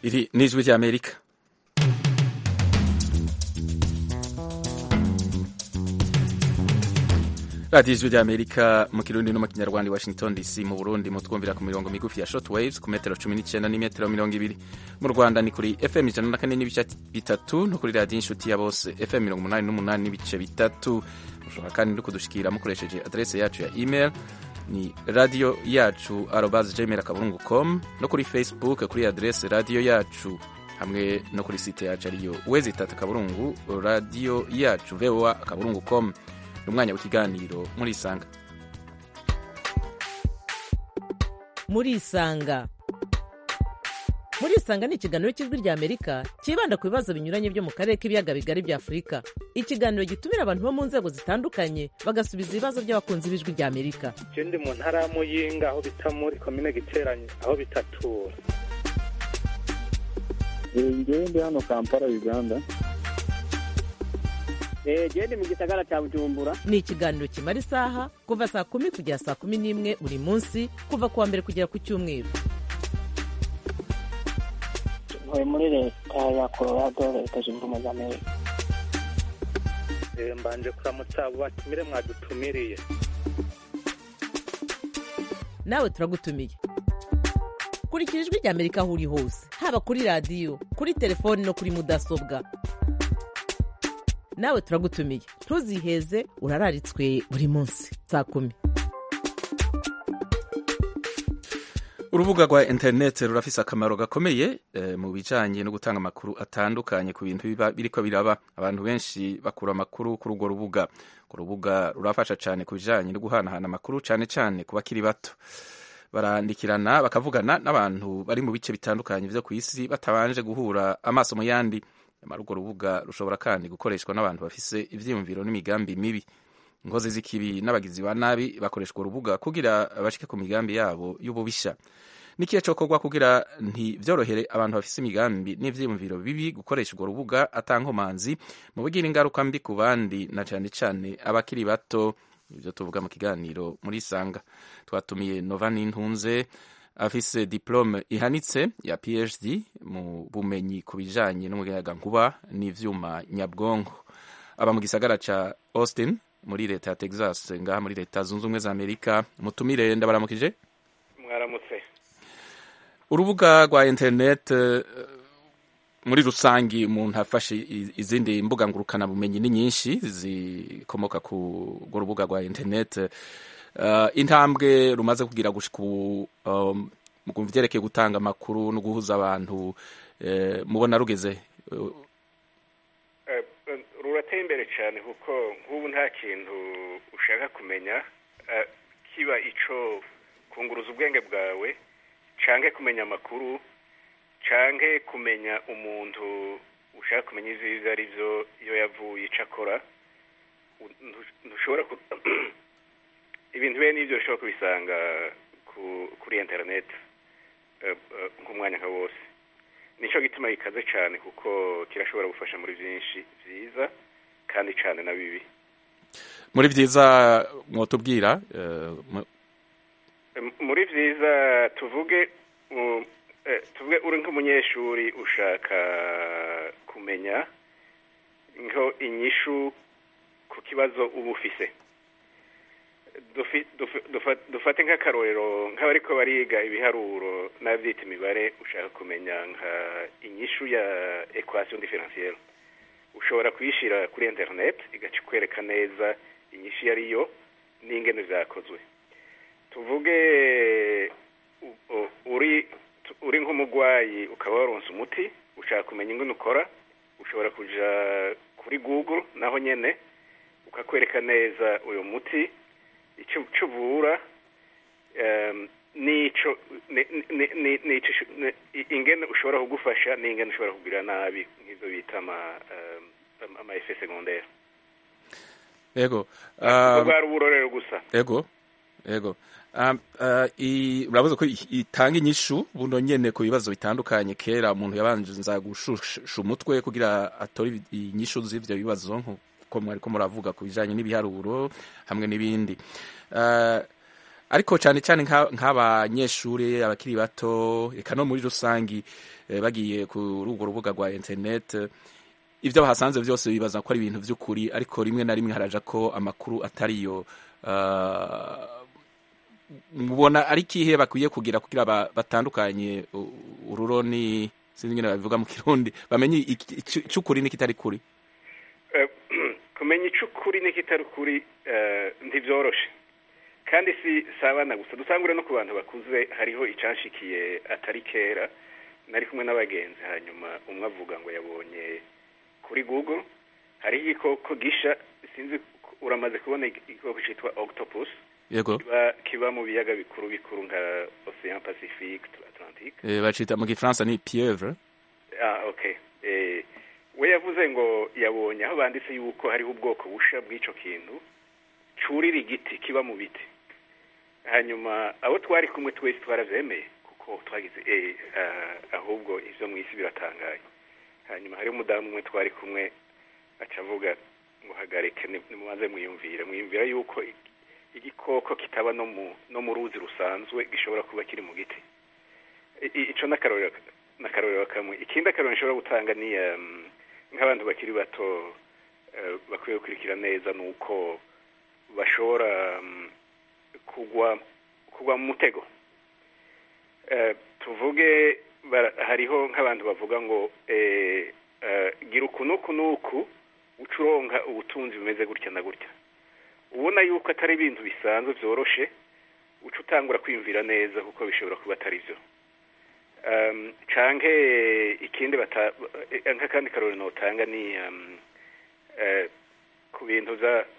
Iri ni ijwi ry'Amerika. radiyo ijwi ry'Amerika mu kirundi no mu kinyarwanda i Washington DC. Mu Burundi mutwumvira ku mirongo migufi ya shortwaves ku metero 19 n'imetero 20. Mu Rwanda ni kuri FM 104 n'ibice bitatu no kuri radiyo inshuti ya bose FM 88 n'ibice bitatu. Mushobora kandi no kudushikira mukoresheje adresse yacu ya email ni radio yacu @gmail.com no kuri Facebook kuri adresse radio yacu hamwe no kuri site yacu ariyo www.kaburungu radio yacu voa.com. Umwanya w'ikiganiro muri Isanga. Muri Isanga ni ikiganiro cy'ijwi ry'Amerika kibanda ku bibazo binyuranye byo mu karere k'ibiyaga bigari bya Afurika. Ikiganiro gitumira abantu bo mu nzego zitandukanye bagasubiza ibibazo by'abakunzi b'ijwi ry'Amerika. Je ndi mu ntara ya Muyinga aho bita muri commune Giteranyi aho bitatura. Ngewe ndi hano Kampala Uganda. Jende mu gisagara cya Bujumbura. Ni ikiganiro kimara isaha kuva saa 10 kugera saa 11 buri munsi kuva kuwa mbere kugera ku cyumweru. Ntuye muri leta ya Colorado, leta zunze ubumwe za Amerika. Mbanje kuramutsa abo batumire mwadutumiriye. Nawe turagutumiye. Kurikira ijwi ry'Amerika aho uri hose, haba kuri radio, kuri telefoni no kuri mudasobwa. Nawe turagutumiye. Ntuziheze, urararitswe buri munsi saa 10. Urubuga rwa internet rurafise akamaro gakomeye mu bijanye no gutanga amakuru atandukanye ku bintu biriko biraba. Abantu benshi bakura amakuru kuri urwo rubuga. Ku rubuga rurafasha cyane ku bijanye no guhanahana amakuru cyane cyane ku bakiri bato. Barandikirana bakavugana n'abantu bari mu bice bitandukanye byo ku isi batabanje guhura amaso mu yandi. Urwo rubuga rushobora kandi gukoreshwa n'abantu bafise ivyiyumviro n'imigambi mibi. Inkozi z'ikibi n'abagizi ba nabi bakoreshwa urubuga kugira bashike ku migambi yabo y'ububisha. Nikiye cokorwa kugira ntivyorohere abantu bafise imigambi n'ivyiyumviro bibi gukoresha urwo rubuga atankomanzi mu bigira ingaruka mbi ku bandi na cane cane abakiri bato. Ivyo tuvuga mu kiganiro muri Isanga. Twatumiye Nova Nintunze afise diplome ihanitse ya PhD mu bumenyi ku bijanye n'umuyagankuba n'ivyuma nyabwonko. Aba mu gisagara ca Austin muri leta ya Texas ngaha muri leta zunze ubumwe za Amerika. Mutumire ndabaramukije. Mwaramutse. Urubuga rwa internet muri rusangi umuntu afashe izindi mbuga ngurukana bumenyi ni nyinshi zikomoka ku rubuga rwa internet. Intambwe rumaze kugira gushika mu vyerekeye gutanga amakuru no guhuza abantu mubona rugeze? Rurateye imbere cyane kuko nk'ubu nta kintu ushaka kumenya kiba ico kunguruza ubwenge bwawe canke kumenya amakuru canke kumenya umuntu ushaka kumenya ivyo ari byo iyo yavuye ico akora. Ntushobora ibintu bene n'ibyo ushobora kubisanga kuri internet nk'umwanya nka wose. Nico gituma gikaze cyane kuko kirashobora gufasha muri byinshi vyiza kandi cyane na bibi. Muri vyiza mwotubwira? Muri vyiza tuvuge uri nk'umunyeshuri ushaka kumenya nko inyishu ku kibazo uba ufise. Dufate nk'akarorero nk'abariko bariga ibiharuro n'avyita imibare ushaka kumenya nka inyishu ya equation differentielle. Ushobora kuyishira kuri internet igakwereka neza inyishu yariyo n'ingene vyakozwe. Tuvuge uri nk'umugwayi ukaba waronse umuti ushaka kumenya ingene ukora, ushobora kuja kuri Google naho nyene ukakwereka neza uyo muti icyo uvura nico ingene ushobora kugufasha n'ingene ushobora kugira nabi nk'ivyo bita ama effet secondaire. Yego. Bwa uburorero gusa. Yego. Uravuze ko itanga inyishu buno nyene ku bibazo bitandukanye. Kera umuntu yabanza gushusha umutwe kugira atore inyishu z'ivyo bibazo nko mwariko muravuga ku bijanye n'ibiharuro hamwe n'ibindi. ariko cyane cyane nk'abanyeshuri abakiri bato eka no muri rusangi bagiye kuri urwo rubuga rwa internet ibyo bahasanze byose bibaza ko ari ibintu by'ukuri ariko rimwe na rimwe haraja ko amakuru atariyo mubona ari kihe bakwiye kugira batandukanye ururoni sinzi ngene babivuga mu Kirundi bamenye icukuri n'ikitari kuri kumenya icukuri n'ikitari kuri ntivyoroshe kandi si abana gusa dutangure no ku bantu bakuze hariho icanshikiye atari kera nari kumwe n'abagenzi hanyuma umwe avuga ngo yabonye kuri Google hari igikoko gisha sinzi uramaze kubona igikoko citwa octopus yego kiba mu biyaga bikuru nka Ocean Pacifique Atlantique bacita mu gifaransa ni pieuvre okay we yavuze ngo yabonye aho banditse yuko hariho ubwoko busha bw'ico kintu curira igiti kiba mu biti hanyuma abo twari kumwe twese twaravyemeye kuko twagize ahubwo ivyo mw'isi biratangaye hanyuma hari umudamu umwe twari kumwe acavuga ngo hagarike nimubanze mwiyumvira yuko igikoko kitaba no mu ruzi rusanzwe gishobora kuba kiri mu giti ico n'akarorero kamwe ikindi akarorero nshobora gutanga ni nk'abantu bakiri bato bakwiye gukurikira neza nuko bashobora kugwa mu mutego tuvuge hariho nk'abantu bavuga ngo gira ukunuku ucuronka ubutunzi bumeze gutya na gutya ubona yuko atari ibintu bisanzwe byoroshe uca utangura kwiyumvira neza kuko bishobora kuba atari byo canke ikindi nk'akandi karori notanga ni ku bintu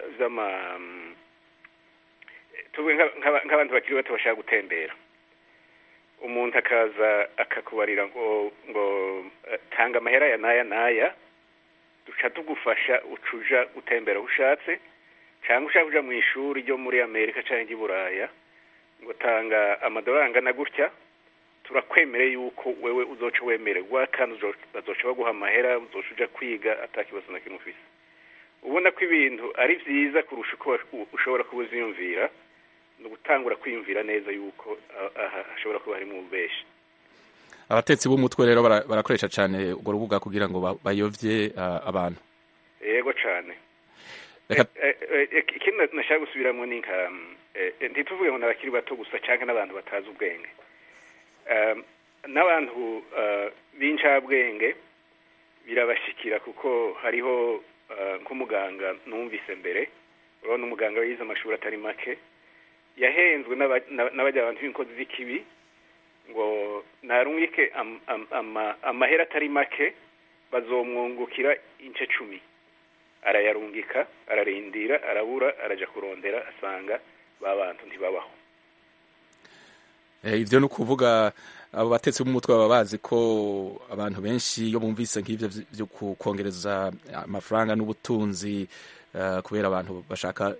tuvuge nk'abantu bakiri bato bashaka gutembera umuntu akaza akakubarira ngo tanga amahera ya n'aya duca tugufasha ucuja gutembera aho ushatse cyangwa ushaka kuja mu ishuri ryo muri Amerika cyangwa i Buraya ngo tanga amadolari angana gutya turakwemereye yuko wewe uzoca wemererwa kandi bazoca baguha amahera uzoca uja kwiga atakibazo na kimwe ufise ubona ko ibintu ari vyiza kurusha uko ushobora kuba uziyumvira ni ugutangura kwiyumvira neza yuko hashobora kuba harimo ububeshi abatetsi b'umutwe rero barakoresha cyane urwo rubuga kugira ngo bayovye abantu yego cyane ikindi nashaka gusubiramwo ni nka ntituvuge ngo n'abakiri bato gusa cyangwa n'abantu batazi ubwenge n'abantu b'incabwenge birabashikira kuko hariho nk'umuganga numvise mbere urabona umuganga yize amashuri atari make yahenzwe n'abajya abantu b'inkozi z'ikibi ngo narungike amahera atari make bazomwungukira ince 10 arayarungika ararindira arabura araja kurondera asanga babantu ntibabaho ivyo no kuvuga abo batetsi b'umutwe baba bazi ko abantu benshi iyo bumvise nk'ivyo byo kukongereza amafaranga n'ubutunzi kubera abantu bashaka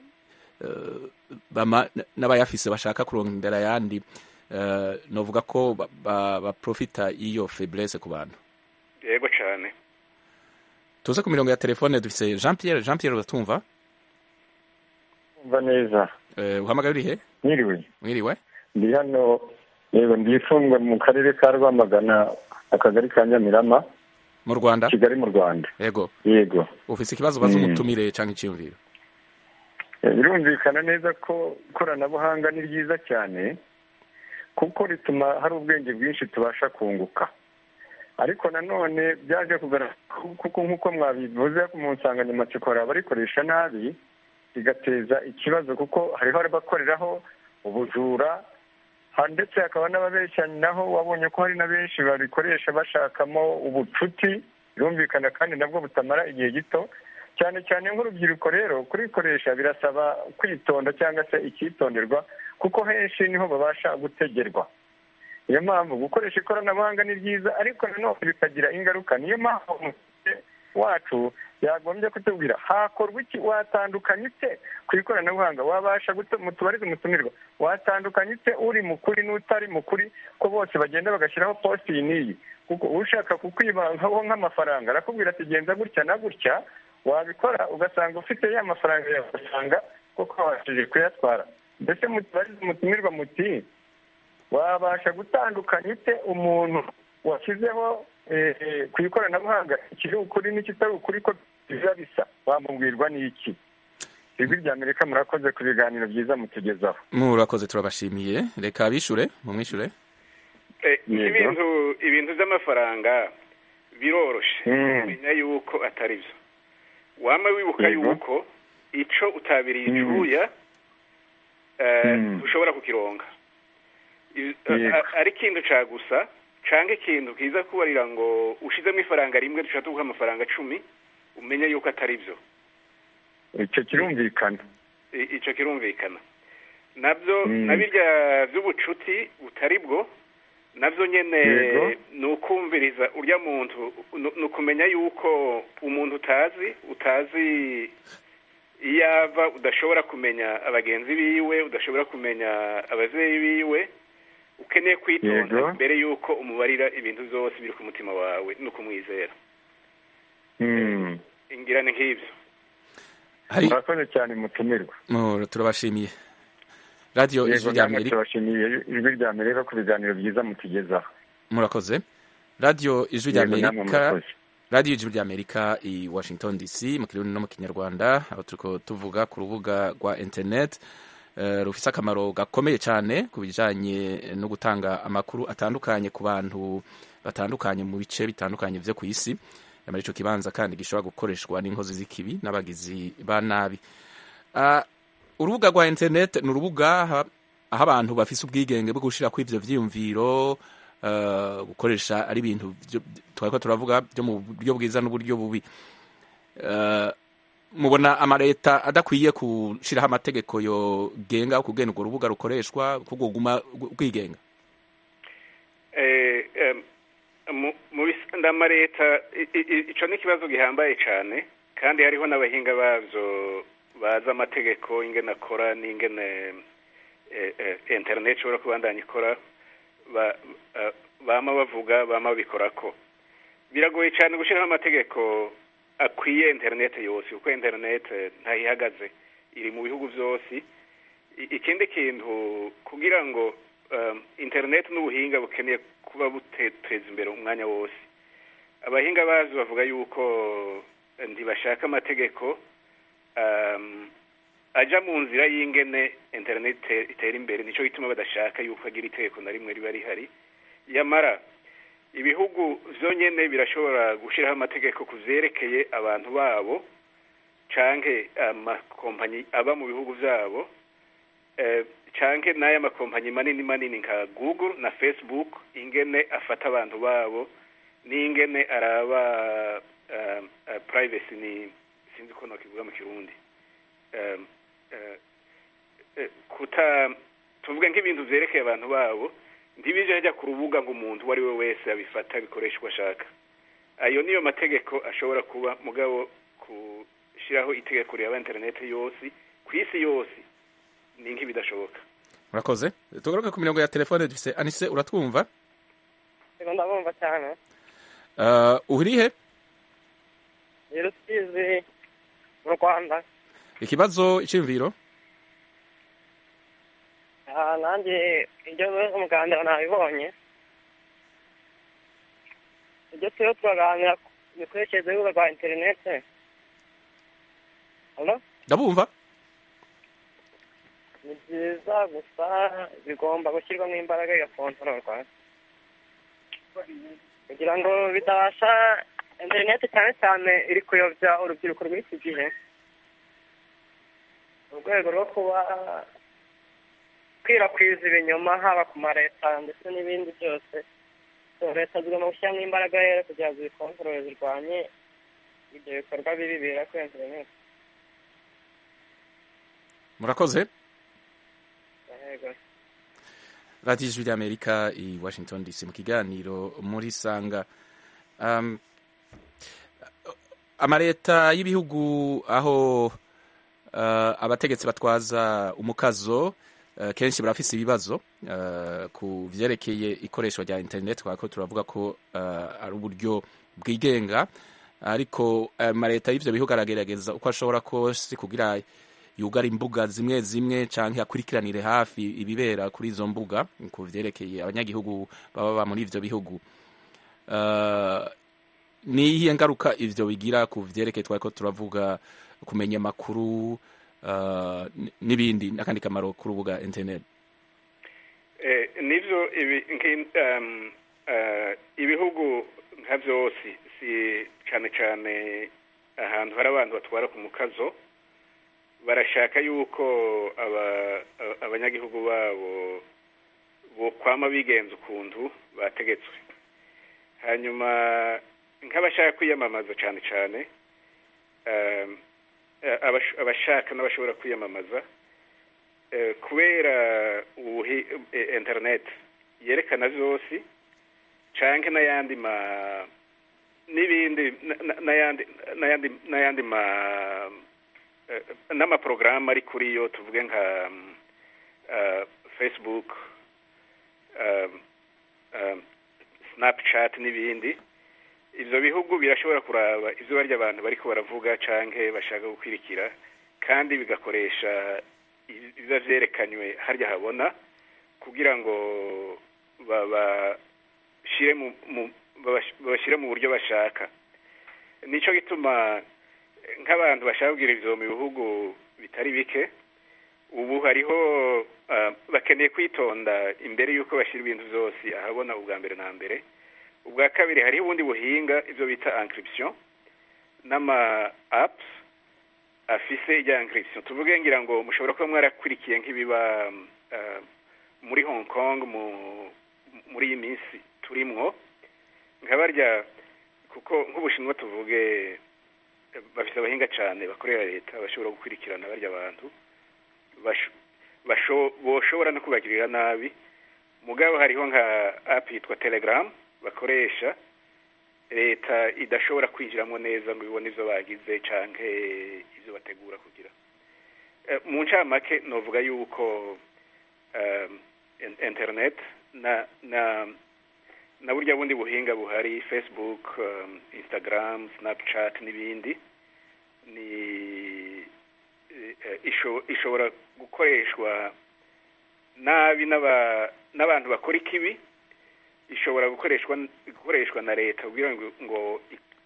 n'abayafise bashaka kurondera yandi novuga ko baprofita iyo faiblesse ku bantu yego cyane tuze ku mirongo ya telefone dufise Jean Pierre uratumva umva neza uhamagaye urihe mwiriwe ndi hano yego ndifungwa mu karere ka Rwamagana akagari ka Nyamirama mu Rwanda Kigali mu Rwanda yego ufise ikibazo baza umutumire canke iciyumviro birumvikana neza ko ikoranabuhanga ni ryiza cyane kuko rituma hari ubwenge bwinshi tubasha kunguka ariko nanone byaje kugaragara kuko nk'uko mwabivuze mu nsanganyamatsiko hari abarikoresha nabi bigateza ikibazo kuko hariho abakoreraho ubujura ndetse hakaba n'ababeshyanya naho wabonye ko hari na benshi babikoresha bashakamo ubucuti birumvikana kandi nabwo butamara igihe gito cyane cyane nk'urubyiruko rero kurikoresha birasaba kwitonda cyangwa se icyitonderwa kuko henshi niho babasha gutegerwa niyo mpamvu gukoresha ikoranabuhanga ni ryiza ariko nanone bikagira ingaruka niyo mpamvu umusore wacu yagombye kutubwira hakorwa iki watandukanye ute ku ikoranabuhanga wabasha mutubarize umutumirwa watandukanye ute uri mukuri n'utari mukuri ko bose bagenda bagashyiraho posti iyi n'iyi kuko ushaka kukwibankaho nk'amafaranga arakubwira ati genza gutya na gutya wabikora ugasanga ufite ya mafaranga yawe ugasanga kuko wabashije kuyatwara mbese mutubarize umutumirwa muti wabasha gutandukanya ute umuntu washyizeho ku ikoranabuhanga ikiri ukuri n'ikitari ukuri ko biba bisa, wamubwirwa n'iki? ijwi rya Amerika murakoze ku biganiro byiza mutugezaho. Murakoze, turabashimiye. Reka bishure mumwishure. ibintu by'amafaranga biroroshe kumenya yuko atari byo. Wama wibuka yuko ico utabiriye icuya ushobora kukironga. Ari ikintu cagusa canke ikintu kiza kubarira ngo ushizemo ifaranga rimwe dushaka tuguha amafaranga 10, umenye yuko atari byo. Ico kirumvikana. Nabyo nabirya by'ubucuti butari bwo, nabyo nyene nukumviriza urya muntu, nukumenya yuko umuntu utazi iyava, udashobora kumenya abagenzi biwe, udashobora kumenya abavyeyi biwe, ukeneye kwitonda mbere yuko umubarira ibintu byose biri ku mutima wawe no kumwizera. Ingirane nk'ibyo. Murakoze cyane mutumirwa. Turabashimiye. Radio Ijwi rya Amerika. Turabashimiye Ijwi rya Amerika ku biganiro byiza mutugezaho. Murakoze. Radio Ijwi rya Amerika. Radio Ijwi rya Amerika i Washington DC mu kirundi no mu kinyarwanda, aho turiko tuvuga ku rubuga rwa internet rufise akamaro gakomeye cyane ku bijanye no gutanga amakuru atandukanye ku bantu batandukanye mu bice bitandukanye vyo ku isi. Muri ico kibanza kandi gishobora gukoreshwa n'inkozi z'ikibi n'abagizi ba nabi. Urubuga rwa internet ni urubuga aho abantu bafise ubwigenge bwo gushira ku ivyo vyiyumviro, gukoresha ari ibintu twariko turavuga byo mu buryo bwiza n'uburyo bubi. Mubona amareta adakwiye kushiraho amategeko yogenga kugena urwo rubuga rukoreshwa kuguma bwigenga? Ndamareta ico ni kibazo gihambaye cyane, kandi hariho n'abahinga bavyo baza amategeko ingene akora n'ingene internet ishobora kubandanya ikora, bama bavuga bama bikorako. Biragoye cyane gushiraho amategeko akwiye internet yose, kuko internet ntayihagaze, iri mu bihugu byose. Ikindi kintu kugira ngo internet n'ubuhinga bukeneye kuba buteza imbere umwanya wose, abahinga bazi bavuga yuko ntibashaka amategeko aja mu nzira y'ingene internet itera imbere. Nico gituma badashaka yuko agira itegeko na rimwe riba rihari. Yamara ibihugu vyonyene birashobora gushiraho amategeko kuvyerekeye abantu babo canke amakompanyi aba mu bihugu vyabo, canke n'aya makompanyi manini nka Google na Facebook, ingene afata abantu babo n'ingene araba privacy, ni sinzi ko nokivuga mu Kirundi, tuvuge nk'ibintu vyerekeye abantu babo ntibije hajya ku rubuga ngo umuntu wari we wese abifata bikoresha uko ashaka. Ayo niyo mategeko ashobora kuba, mugabo kushiraho itegeko rya internet yose ku isi yose ni nk'ibidashoboka. Murakoze. Tugaruke ku mirongo ya telefone dufise Anise, uratwumva? Ndabumva cyane. Urihe? Rusizi mu Rwanda. Ikibazo icimviro? Nanjye ibyo umuganda nabibonye. Ibyo turiho turaganira ku mikoreshereze y'urubuga rwa interinete. Halo? Ndabumva. Ni byiza gusa bigomba gushyirwamo imbaraga igakontororwa kugira ngo bitabasha, interinete cyane cyane iri kuyobya urubyiruko rw'iki gihe, mu rwego rwo kuba kwirakwiza ibinyoma haba ku mareta ndetse n'ibindi byose. Leta zigomba gushyiramo imbaraga rero kugira ngo zikontorore, zirwanye ibyo bikorwa bibi bibera kuri interinete. Murakoze. Radio Ijwi rya Amerika i Washington DC mu kiganiro muri Sanga. Amareta y'ibihugu aho abategetsi batwaza umukazo kenshi barafise ibibazo ku vyerekeye ikoreshwa rya internet, kwako turavuga ko ari uburyo bwigenga, ariko amareta y'ivyo bihugu aragerageza uko ashobora kose kugira yugara imbuga zimwe zimwe canke akurikiranire hafi ibibera kuri izo mbuga ku vyerekeye abanyagihugu baba muri ivyo bihugu. Ni iyihe ngaruka ivyo bigira ku vyerekeye twariko turavuga kumenya amakuru n'ibindi n'akandi kamaro ku rubuga internet? Nivyo ibihugu nka vyose si cane cane ahantu hari abantu batwara ku mukazo barashaka yuko abanyagihugu babo bokwama bigenza ukuntu bategetswe. Hanyuma nk'abashaka kwiyamamaza cane cane abashaka n'abashobora kwiyamamaza kubera internet yerekana vyose canke n'ayandi n'ibindi n'ayandi n'amaporogaramu ari kuri yo tuvuge nka Facebook, Snapchat n'ibindi. Ivyo bihugu birashobora kuraba ivyo barya abantu bariko baravuga canke bashaka gukwirikira kandi bigakoresha biba vyerekanywe harya habona kugira ngo babashire mu buryo bashaka. Nico gituma nk'abantu bashaka kugira ivyo mu bihugu bitari bike ubu hariho bakeneye kwitonda imbere yuko bashira ibintu vyose ahabona ubwa mbere na mbere. Ubwa kabiri hariho ubundi buhinga ivyo bita encryption n'ama apps afise ijya encryption. Tuvuge ngira ngo mushobora kuba mwarakurikiye nk'ibiba muri Hong Kong muri iyi minsi turimwo nkabarya kuko nk'Ubushinwa tuvuge bafite abahinga cyane bakorera leta bashobora gukurikirana barya abantu boshobora no kubagirira nabi. Mugabo hariho nka app yitwa Telegram bakoresha leta idashobora kwinjiramo neza ngo ibone ivyo bagize canke ivyo bategura kugira. Mu ncamake novuga yuko internet na burya bundi buhinga buhari Facebook, Instagram, Snapchat n'ibindi ni ishobora gukoreshwa nabi n'abantu bakora ikibi, ishobora gukoreshwa na leta kugira ngo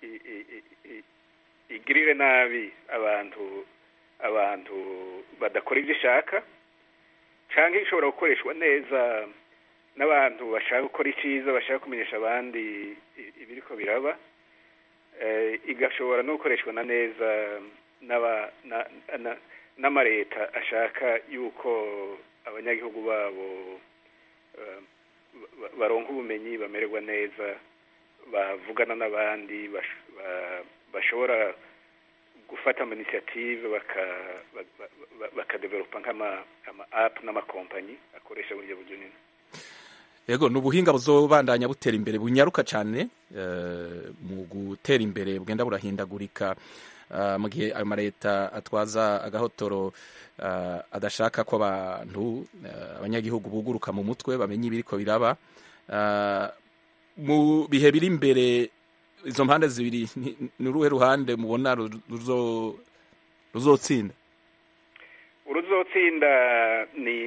igirire nabi abantu badakora ibyo ishaka, canke ishobora gukoreshwa neza n'abantu bashaka gukora iciza, bashaka kumenyesha abandi ibiriko biraba. Igashobora no gukoreshwa na neza n'amareta ashaka yuko abanyagihugu babo baronka ubumenyi, bamererwa neza, bavugana n'abandi, bashobora gufata ama initiative bakadevelopa nk'ama app n'amakompanyi akoresha buryo nyine. Yego, nubuhinga buzobandanya butera imbere bunyaruka cyane mu gutera imbere bugenda burahindagurika mu gihe ayo mareta atwaza agahotoro adashaka ko abanyagihugu buguruka mu mutwe bamenye ibiriko biraba. Mu bihe biri imbere izo mpande zibiri ni uruhe ruhande mubona ruzotsinda? Uruzotsinda ni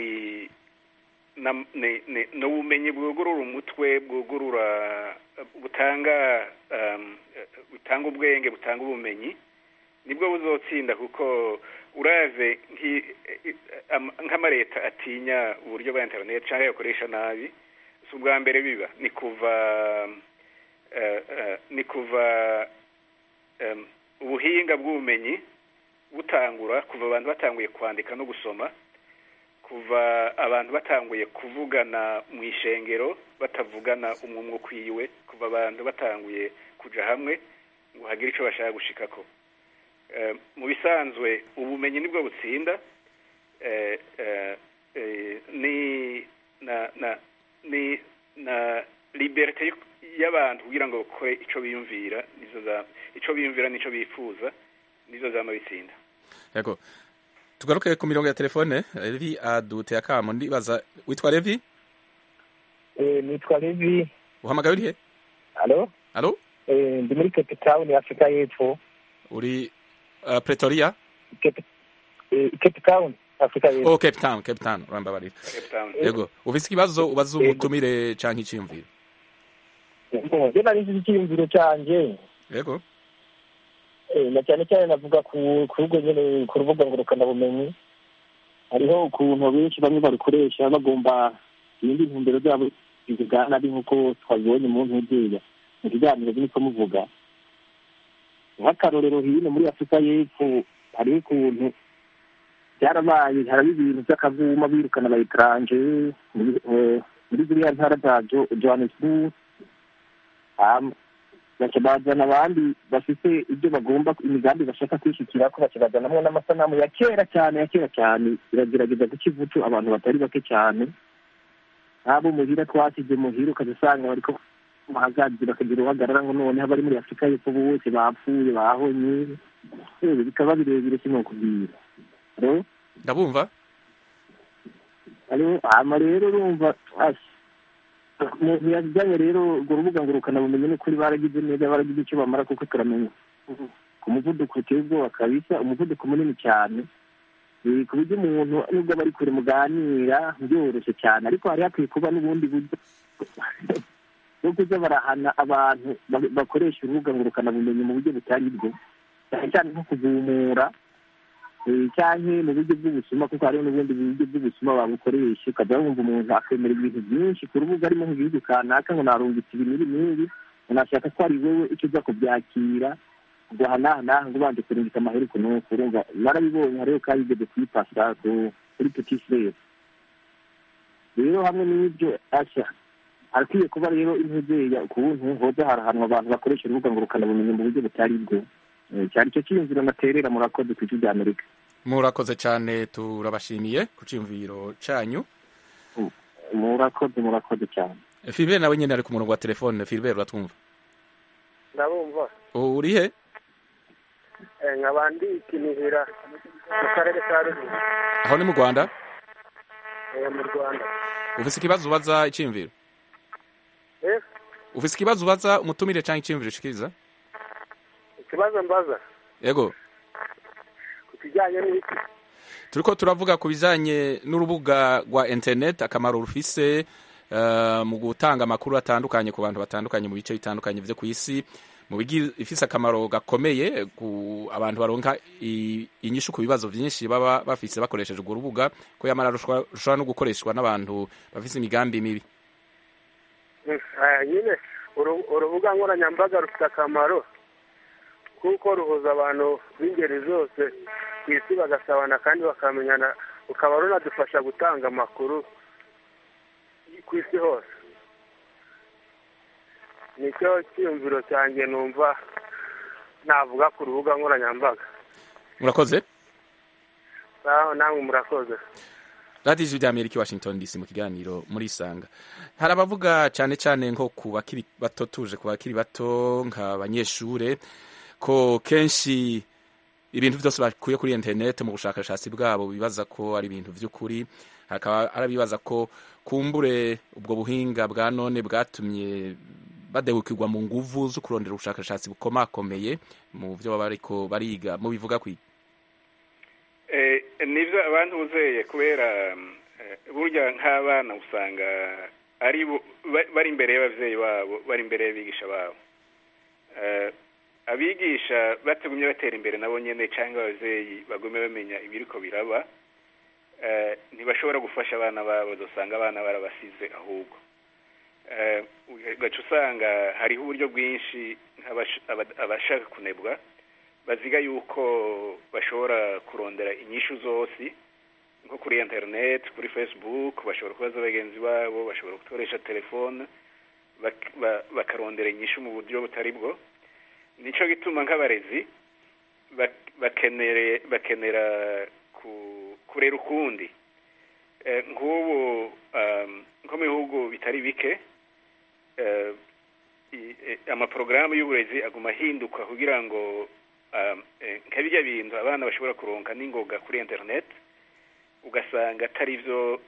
ubumenyi bwugurura umutwe, bwugurura butanga ubwenge, butanga ubumenyi, nibwo buzotsinda. kuko uraze nk'amareta atinya uburyo bwa internet cyangwa yakoresha nabi, si ubwa mbere biba, ni kuva ubuhinga bw'ubumenyi butangura, kuva abantu batanguye kwandika no gusoma, kuva abantu batanguye kuvugana mu ishengero batavugana umwe ukwiwe, kuva abantu batanguye kuja hamwe ngo hagire ico bashaka gushikako. Mu bisanzwe ubumenyi nibwo butsinda. na liberté y'abantu kugira ngo bakore ico biyumvira, ico biyumvira nico bifuza, nizo zama bitsinda. Yego, tugaruke ku mirongo ya telefone. Levi adute akamo, ndibaza witwa Levi? Nitwa Levi. Uhamagaye urihe? Allo? Ndi muri Cape Town, Afrika y'Epfo. Uri Pretoria? Cape Town Afrika y'Epfo. Cape Town urambabarira. Cape Town. Yego ufise ikibazo ubaza umutumire canke iciyumviro? Je nari nzi icyiyumviro canje. Yego. Na cyane cyane navuga ku rugo nyene ku rubuga ngurukana bumenyi. Hariho ukuntu benshi bamwe barukoresha bagomba ibindi ntumbero zabo bivugana ari nkuko twabonye mu ntugeya. Mu kiganiro niko muvuga. Nk'akarorero hino muri Afrika y'Epfo hariho ukuntu byarabaye hari ibintu by'akavuma birukana abayitranje muri ziriya ntara za Johannesburg. Bakibazana abandi bafite ibyo bagomba imigambi bashaka kwishikira ko bakibazanamo n'amasanamu ya kera cyane iragerageza gukivutu abantu batari bake cyane abo muhira twasize muhira ukazisanga bariko bahagaze bakagira uhagarara ngo none bari muri Afrika y'Epfo bose bapfuye bahonye bikaba birebire kimwe kubwira ndabumva rero urumva mu bijyanye rero urwo rubuga ngurukana bumenyi n'ukuri baragize neza baragize icyo bamara kuko turamenya ku muvuduko uteye ubwoba kabisa umuvuduko munini cyane ku buryo umuntu nubwo bari kure muganira byoroshye cyane ariko hari hakwiye kuba n'ubundi buryo bwo kuza barahana abantu bakoresha urubuga ngurukana bumenyi mu buryo butari bwo cyane cyane nko kuvumura cyane mu buryo bw'ubusuma kuko hariho n'ubundi buryo bw'ubusuma babukoresha ukajya wumva umuntu akwemera ibintu byinshi ku rubuga arimo nk'igihugu kanaka ngo narungitse ibi n'ibi unashaka ko ari wowe icyo uza kubyakira ugahanahana ngo ubanje kurungika amaheruko nuko urumva narabibonye hariho kayigeze kuyipasa kuri petit frere rero hamwe n'ibyo harakwiye kuba rero intugeya ukuntu hoza harahanwa abantu bakoresha urubuga ngurukana bumenyi mu buryo butari bwo cyari cyo cyiyumviro naterera murakoze ku ijwi ry'Amerika. Murakoze cyane turabashimiye ku cyiyumviro cyanyu. Murakoze cyane. Philbert nawe nyine ari ku murongo wa telefone. Philbert uratwumva? Ndabumva. Uri he? Nkabandi Kinihira mu karere ka Rulindo. Aho ni mu Rwanda? Mu Rwanda. Ufise ikibazo ubaza icyiyumviro? Ufise ikibazo ubaza umutumire cyangwa icyiyumviro ushikiriza? Ikibazo mbaza. Yego. Ku kijyanye n'iki? Turiko turavuga ku bijanye n'urubuga rwa internet akamaro rufise mu gutanga amakuru atandukanye ku bantu batandukanye mu bice bitandukanye byo ku isi mu ifise akamaro gakomeye ku abantu baronka inyishu ku bibazo byinshi baba bafise bakoresheje urwo rubuga ko yamara rushobora no gukoreshwa n'abantu bafise imigambi mibi. Nyine urubuga nkoranyambaga rufite akamaro kuko ruhuza abantu b'ingeri zose ku isi bagasabana kandi bakamenyana ukaba runadufasha gutanga amakuru ku isi hose nicyo cyiyumviro cyanjye numva navuga ku rubuga nkoranyambaga. Murakoze. Namwe murakoze. Radio Ijwi ry'Amerika Washington DC mu kiganiro muri Isanga. Hari abavuga cyane cyane nko ku bakiri bato tuje ku bakiri bato nk'abanyeshure ko kenshi ibintu byose bakuye kuri internet mu bushakashatsi bwabo bibaza ko ari ibintu by'ukuri hakaba arabibaza ko kumbure ubwo buhinga bwa none bwatumye badehukirwa mu nguvu zo kurondera ubushakashatsi bukomakomeye mu byo baba ariko bariga mu bivuga kwi nibyo abantu uzeye kubera burya nk'abana usanga ari bari imbere y'abavyeyi babo bari imbere y'abigisha babo abigisha bategumye batera imbere nabo nyene cyangwa abavyeyi bagume bamenya ibiriko biraba ntibashobora gufasha abana babo dusanga abana barabasize ahubwo gace usanga hariho uburyo bwinshi abashaka kunebwa baziga yuko bashobora kurondera inyishu zose nko kuri internet kuri Facebook bashobora kubaza bagenzi babo bashobora gukoresha telefone bakarondera inyishu mu buryo butari bwo nico gituma nk'abarezi bakenera kurera ukundi nk'ubu nko mu bihugu bitari bike amaporogaramu y'uburezi aguma ahinduka kugira ngo nka birya bintu abana bashobora kuronka n'ingoga kuri internet ugasanga atari byo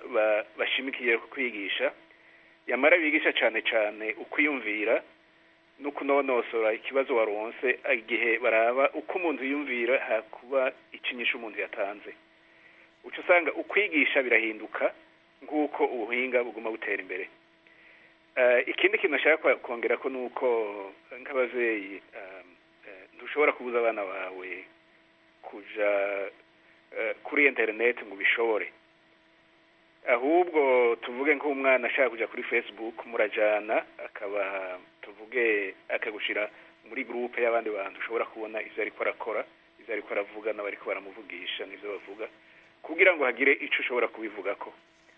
bashimikiye ku kwigisha yamara bigisha cyane cyane ukwiyumvira no kunonosora ikibazo waronse igihe baraba uko umuntu yumvira hakuba ikinyisho umuntu yatanze uca usanga ukwigisha birahinduka nk'uko ubuhinga buguma butera imbere. Ikindi kintu nashaka kongera ko nuko nk'abavyeyi ntushobora kubuza abana bawe kuja kuri internet ngo bishobore, ahubwo tuvuge nk'umwana ashaka kuja kuri Facebook murajana akaba tuvuge akagushira muri groupe y'abandi bantu ushobora kubona ivyo ariko arakora, ivyo ariko aravuga n'abariko baramuvugisha n'ivyo bavuga kugira ngo hagire ico ushobora kubivugako.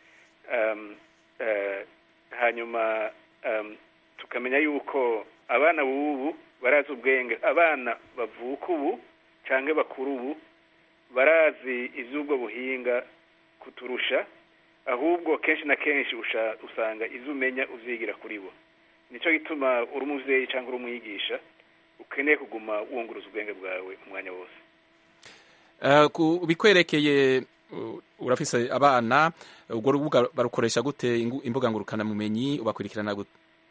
Hanyuma tukamenya yuko abana bubu barazi ubwenge, abana bavuka ubu canke bakuru ubu barazi ivy'ubwo buhinga kuturusha, ahubwo kenshi na kenshi usanga ivyo umenya uvyigira kuri bo. Nico gituma uri umuvyeyi canke uri umwigisha ukeneye kuguma wunguruza ubwenge bwawe umwanya wose. Bikwerekeye urafise abana, ubwo rubuga barukoresha gute? Imbuga ngurukana mumenyi ubakurikirana gute?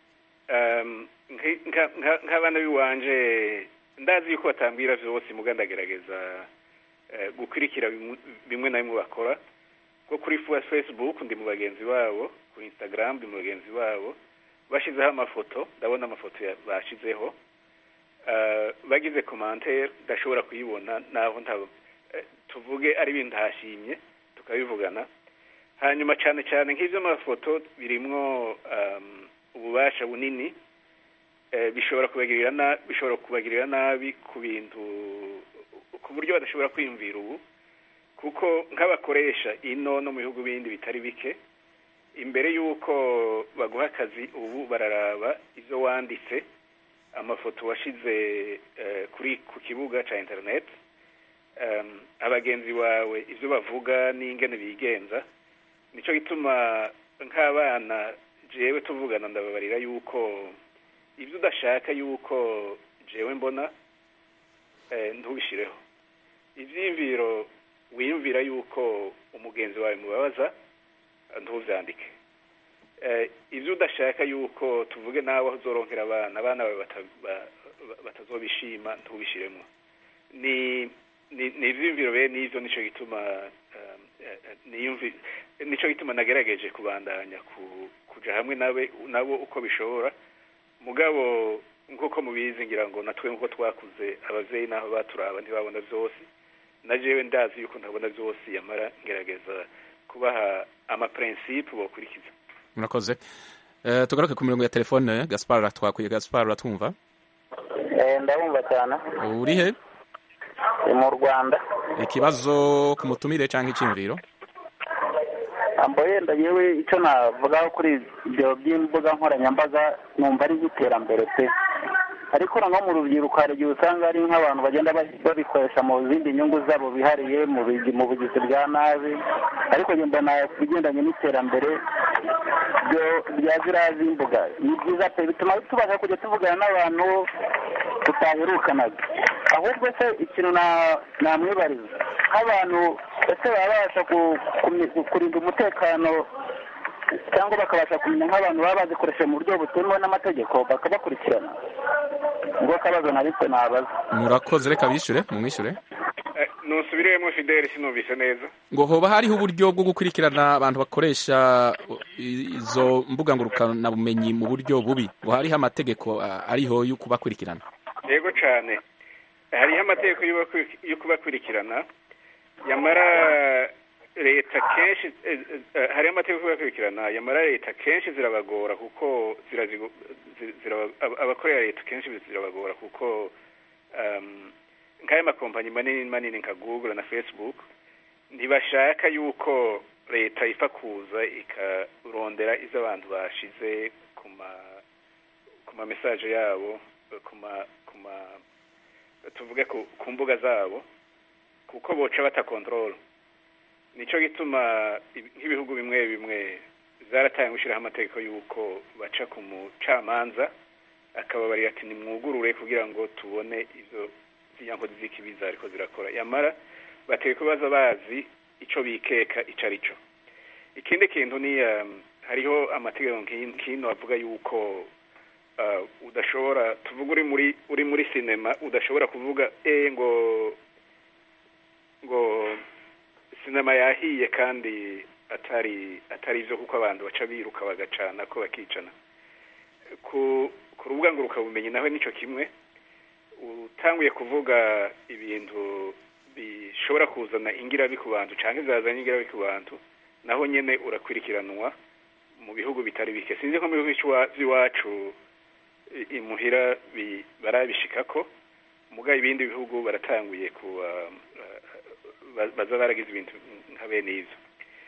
Nk'abana biwanje ndazi yuko batambwira vyose, muga ndagerageza gukurikira bimwe na bimwe bakora. Ko kuri Facebook ndi mu bagenzi babo, kuri Instagram ndi mu bagenzi babo, bashizeho amafoto, ndabona amafoto bashizeho, bagize commentaire ndashobora kuyibona, naho tuvuge ari ibintu hashimye tukabivugana. Hanyuma cyane cyane nk'ivyo amafoto birimwo ububasha bunini, bishobora kubagirira nabi ku bintu, ku buryo badashobora kwiyumvira ubu, kuko nk'abakoresha ino no mu bihugu bindi bitari bike, imbere y'uko baguha akazi ubu bararaba ivyo wanditse, amafoto washize ku kibuga ca internet, abagenzi bawe ivyo bavuga n'ingene bigenza. Nico gituma nk'abana jewe tuvugana ndababarira yuko ivyo udashaka yuko jewe mbona ntubishireho. Ivyiyumviro wiyumvira yuko umugenzi wawe mubabaza ntuvyandike. Ivyo udashaka yuko tuvuge nawe uzoronkera abana bawe batazobishima ntubishiremo. Ni ivyiyumviro bene n'ivyo, nico gituma nagerageje kubandanya kuja hamwe nabo uko bishobora. Mugabo nk'uko mubizi ngira ngo natwe nk'uko twakuze abavyeyi naho baturaba ntibabona vyose, na jewe ndazi yuko ntabona vyose, yamara ngerageza kubaha amaprincipe bokurikiza. Murakoze. Tugaruke ku mirongo ya telefone. Gaspar twakwiye. Gaspar uratumva? Ndabumva cyane. Uri he? Mu Rwanda. Ikibazo ku mutumire canke iciyumviro? Amboye ndayewe icyo navuga kuri ibyo by'imbuga nkoranyambaga numva ari iterambere pe, ariko nko mu rubyiruko hari igihe usanga ari nk'abantu bagenda babikoresha mu zindi nyungu zabo bihariye mu bugizi bwa nabi, ariko mbona bigendanye n'iterambere bya ziriya z'imbuga ni byiza pe, bituma tubasha kujya tuvugana n'abantu tutaherukanaga. Ahubwo se ikintu namwibariza nk'abantu ese babasha kurinda umutekano cyangwa bakabasha kumenya nk'abantu baba bazikoresha mu buryo butemewe n'amategeko bakabakurikirana? Ngo akabazo naritse nabaza. Murakoze, reka bishure mumwishure. Nusubiremo Fidel, sinumvise neza. Ngo hoba hariho uburyo bwo gukurikirana abantu bakoresha izo mbuga ngurukana bumenyi mu buryo bubi, ngo hariho amategeko ariho yo kubakurikirana? Yego cyane, hariho amategeko yo kubakurikirana, yamara leta kenshi hariho amategeko yo kubakurikirana, yamara leta kenshi zirabagora kuko abakorera leta kenshi zirabagora kuko nk'aya makompanyi manini nka Google na Facebook ntibashaka yuko leta ifa kuza ikarondera izo abantu bashize ku ma message yabo tuvuge ku mbuga zabo, kuko boca batakontrola. Nico gituma nk'ibihugu bimwe zaratangiye gushiraho amategeko yuko baca ku mucamanza akababarira ati nimwugurure kugira ngo tubone izo zinyanko zikibiza ariko zirakora, yamara bateye kubaza bazi ico bikeka icarico. Ikindi kintu ni hariho amategeko nkino avuga yuko udashobora tuvuga uri muri sinema udashobora kuvuga ngo sinema yahiye kandi atari ivyo kuko abantu baca biruka bagacana ko bakicana ku rubuga ngurukabumenyi naho nico kimwe utanguye kuvuga ibintu bishobora kuzana ingirabi ku bantu canke zazanye ingirabi ku bantu naho nyene urakurikiranwa mu bihugu bitari bike sinzi ko mu bihugu by'iwacu imuhira barabishikako mugaye ibindi bihugu baratanguye baza baragize ibintu nka bene ivyo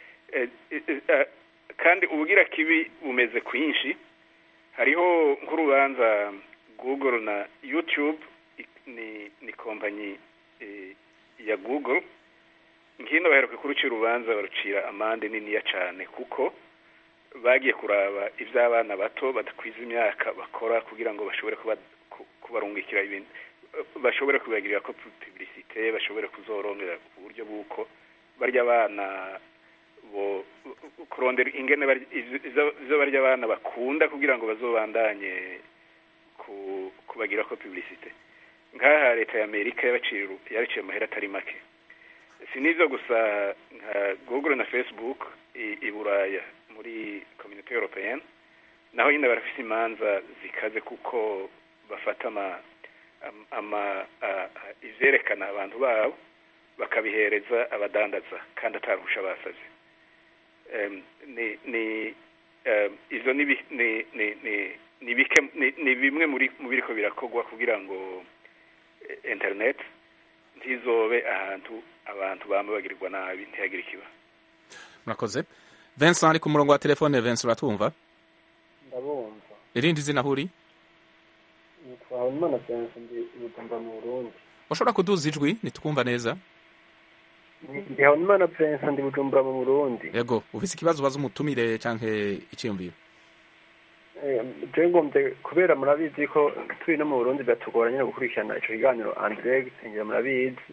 kandi ubugira kibi bumeze kwinshi hariho nk'urubanza Google na YouTube ni kompanyi ya Google nkino baheruka kurucira urubanza barucira amande niniya cane kuko bagiye kuraba ivy'abana bato badakwiza imyaka bakora kugira ngo bashobore kubarungikira ibintu bashobore kubagirira ko publicité bashobore kuzorongera ku buryo buko barya abana bo kurondera ingene izo barya abana bakunda kugira ngo bazobandanye kubagira ko publicité ngaha leta ya Amerika yaciye amahera atari make sinivyo gusa nka Google na Facebook i Buraya muri Communauté Européenne naho nyine barafise imanza zikaze kuko bafata ivyerekana abantu babo bakabihereza abadandaza kandi atarusha basaze izo ni bimwe mu biriko birakogwa kugira ngo internet ntizobe ahantu abantu bama bagirirwa nabi ntihagire ikiba. Murakoze. Vincent ari ku murongo wa telefone. Vincent uratumva? Ndabumva. Irindi zina huri? Nitwa Habimana Vincent ndi Bujumbura mu Burundi. Ushobora kuduza ijwi nitukumva neza? Ndi Habimana Vincent ndi Bujumbura mu Burundi. Yego, ufise ikibazo baza umutumire canke iciyumviro? Ngombe kubera murabizi ko turi no mu Burundi byatugora nyine gukurikirana ico kiganiro Andre Gisengera murabizi.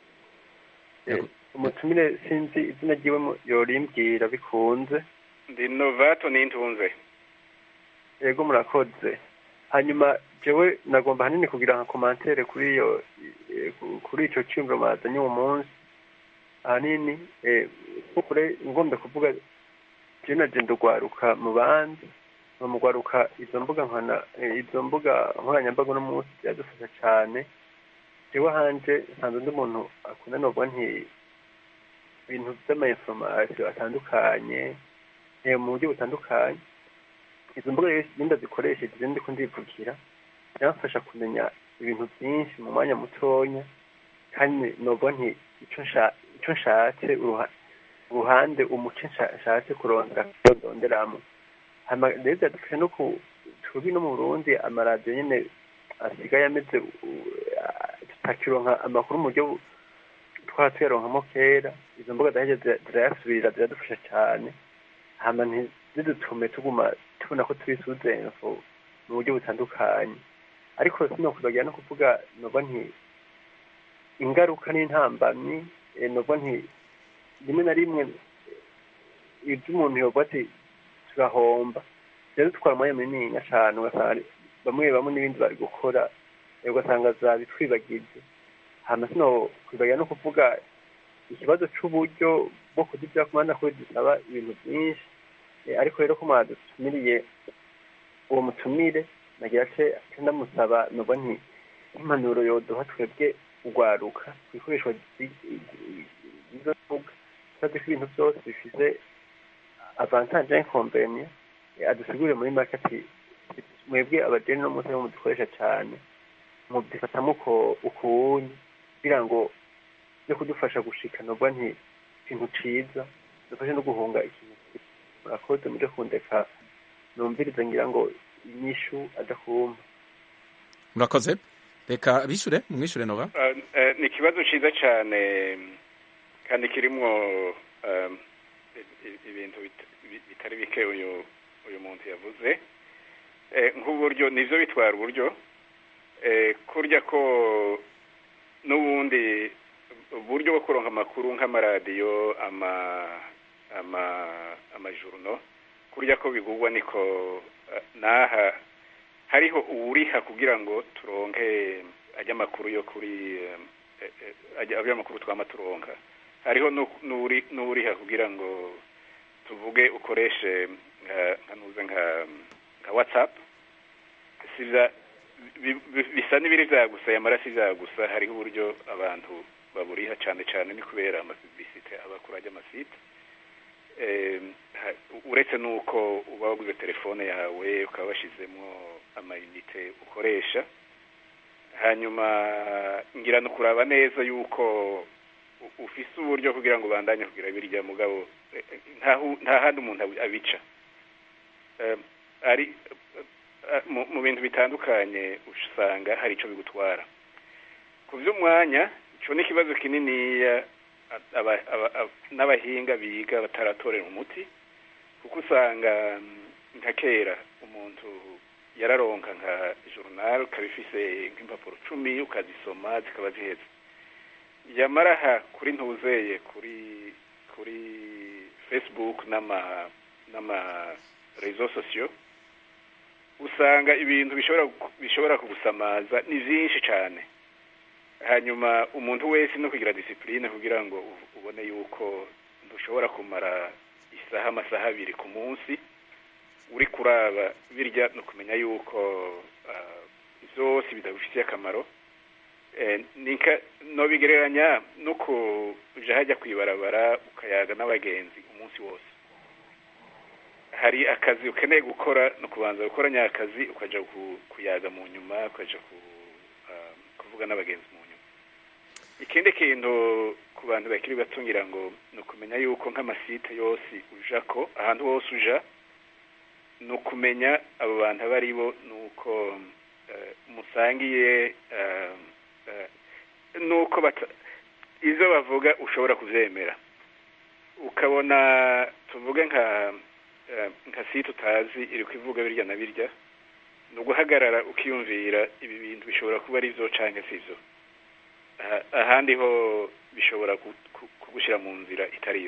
Umutumire sinzi izina ryiwe yorimbwira bikunze. Ndi Novato Nintunze. Yego murakoze. Hanyuma jewe nagomba hanini kugira nka commentaire kuri ico cyumviro mazanye uwo munsi. Hanini kure ngombe kuvuga je naje ndugwaruka mu bandi mugwaruka izo mbuga nkoranyambaga no munsi yadufasha cyane. Jewe hanje nsanzwe ndi umuntu akunda no kuba ibintu by'amainformation atandukanye mu buryo butandukanye. Izo mbuga ninda zikoresheje ndiko ndivugira byamfasha kumenya ibintu byinshi mu mwanya mutonya kandi novuga nti ico nshatse uruhande umuce nshatse kurondera ndonderamo. Hama rero dufite no tubi no mu Burundi amaradiyo nyene asigaye ameze tutakironka amakuru mu buryo twatuyaronkamo kera. Izo mbuga zaheje zirayasubirira ziradufasha cyane. Hama ntizidutume tuguma tubona ko tubisuze info mu buryo butandukanye. Ariko sinokubagira no kuvuga noba nti ingaruka n'intambamyi noba nti rimwe na rimwe ibyo umuntu yoba ati turahomba rero twara umwanya munini cyane ugasanga bamwe n'ibindi bari gukora ugasanga zabitwibagize. Hama sino kwibagira no kuvuga ikibazo c'uburyo bwo kudibya kumanda ko dusaba ibintu byinshi. Ariko rero ko mwadutumiriye uwo mutumire nagira ce ndamusaba noba nti impanuro yoduha twebwe ugwaruka ikoreshwa izo mbuga kandi ibintu byose bifite avantage n'inconvénient adusigure muri market mwebwe abajene no munsi mu dukoresha cyane mu bifatamo ukunyi kugira ngo yo kudufasha gushika noba nti ikintu ciza dufashe no guhunga ikintu murakoze muje kundeka numviriza ngira ngo inyishu adakumva. Murakoze. Reka bishure mwishure Nova. Ni kibazo ciza cyane kandi kirimo ibintu bitari bike uyu muntu yavuze nk'uburyo nivyo bitwara uburyo kurya ko n'ubundi uburyo bwo kuronka amakuru nk'amaradiyo amajourno kurya ko bigugwa niko naha hariho uwuriha kugira ngo turonke ajya amakuru yo kuri ajya amakuru twama turonka, hariho n'uwuriha kugira ngo tuvuge ukoreshe nka WhatsApp. Bisa n'ibiri vya gusa, yamara si vya gusa, hariho uburyo abantu baburiha cyane cyane ni kubera amapiblisite abakuru ajya amasite. Uretse nuko uba waguze telefone yawe ukaba washizemo amayinite ukoresha, hanyuma ngira no kuraba neza yuko ufise uburyo kugira ngo bandanye kugira birya mugabo nta handi umuntu abica. Ari mu bintu bitandukanye usanga hari ico bigutwara ku vy'umwanya. Ico ni ikibazo kininiya n'abahinga biga bataratorera umuti, kuko usanga nka kera umuntu yararonka nka journal ukabifise nk'impapuro 10 ukazisoma zikaba ziheze, yamaraha kuri ntuzeye kuri Facebook n'ama réseaux sociaux usanga ibintu bishobora kugusamaza ni vyinshi cyane. Hanyuma umuntu wese no kugira discipline kugira ngo ubone yuko ntushobora kumara amasaha 2 ku munsi uri kuraba birya no kumenya yuko zose bidagufitiye akamaro. Ninka no bigereranya nuko uja hajya kwibarabara ukayaga n'abagenzi umunsi wose. Hari akazi ukeneye gukora no kubanza gukora nyakazi ukaja kuyaga mu nyuma, ukaja kuvuga n'abagenzi mu nyuma. Ikindi kintu ku bantu bakiri batungira ngo no kumenya yuko nk'amasite yose ujako, ahantu hose uja no kumenya abo bantu baribo, nuko musangiye nuko izo bavuga ushobora kuvyemera. Ukabona tuvuge nka site utazi iri kwivuga birya na birya, no guhagarara ukiyumvira ibi bintu bishobora kuba ari byo canke sivyo. Ahandi ho bishobora kugushira mu nzira itariyo.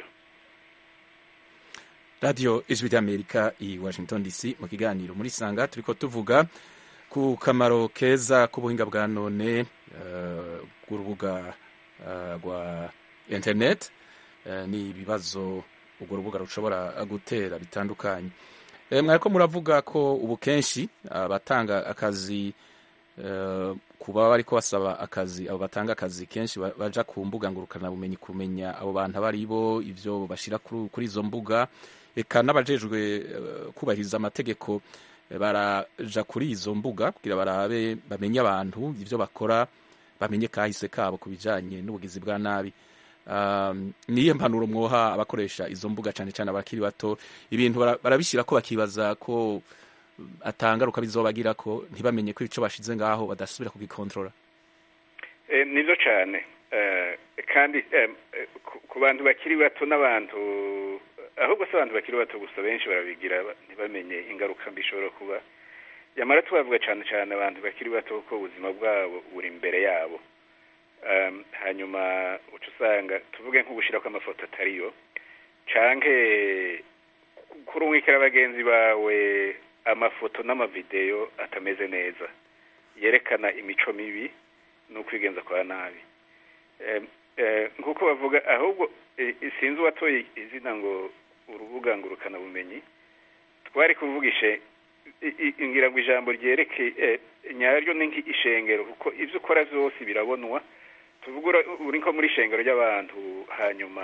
Radio Ijwi ry'Amerika i Washington DC, mu kiganiro muri Sanga turiko tuvuga ku kamaro keza k'ubuhinga bwa none bw'urubuga rwa internet ni ibibazo urwo rubuga rushobora gutera bitandukanye. Mwariko muravuga ko ubu kenshi abatanga akazi kuba bariko basaba akazi, abo batanga akazi kenshi baja ku mbuga ngurukana bumenyi kumenya abo bantu baribo, ivyo bashira kuri izo mbuga, eka n'abajejwe kubahiriza amategeko baraja kuri izo mbuga kugira barabe bamenye abantu ivyo bakora, bamenye kahise kabo kubijanye n'ubugizi bwa nabi. Niye mpanuro mwoha abakoresha izo mbuga cyane cyane abakiri bato, ibintu barabishira ko bakibaza ko atangaruka bizobagira ko ntibamenye ko ico bashize ngaho badasubira kugikontrola. Nivyo cyane kandi ku bantu bakiri bato n'abantu, ahubwo se abantu bakiri bato gusa benshi barabigira ntibamenye ingaruka bishobora kuba. Yamara tubavuga cyane cyane abantu bakiri bato ko ubuzima bwabo buri imbere yabo. Hanyuma uca usanga tuvuge nk'ugushira ko amafoto atariyo canke kurungikira abagenzi bawe amafoto n'amavideo atameze neza yerekana imico mibi no kwigenza kwa nabi. Nkuko bavuga, ahubwo sinzi watoye izina ngo urubuga ngurukana bumenyi, twari kuvugishe ingira ngo ijambo ryereke nyaryo ninki ishengero, kuko ivyo ukora vyose birabonwa. Tuvugura uri nko muri shengero ry'abantu, hanyuma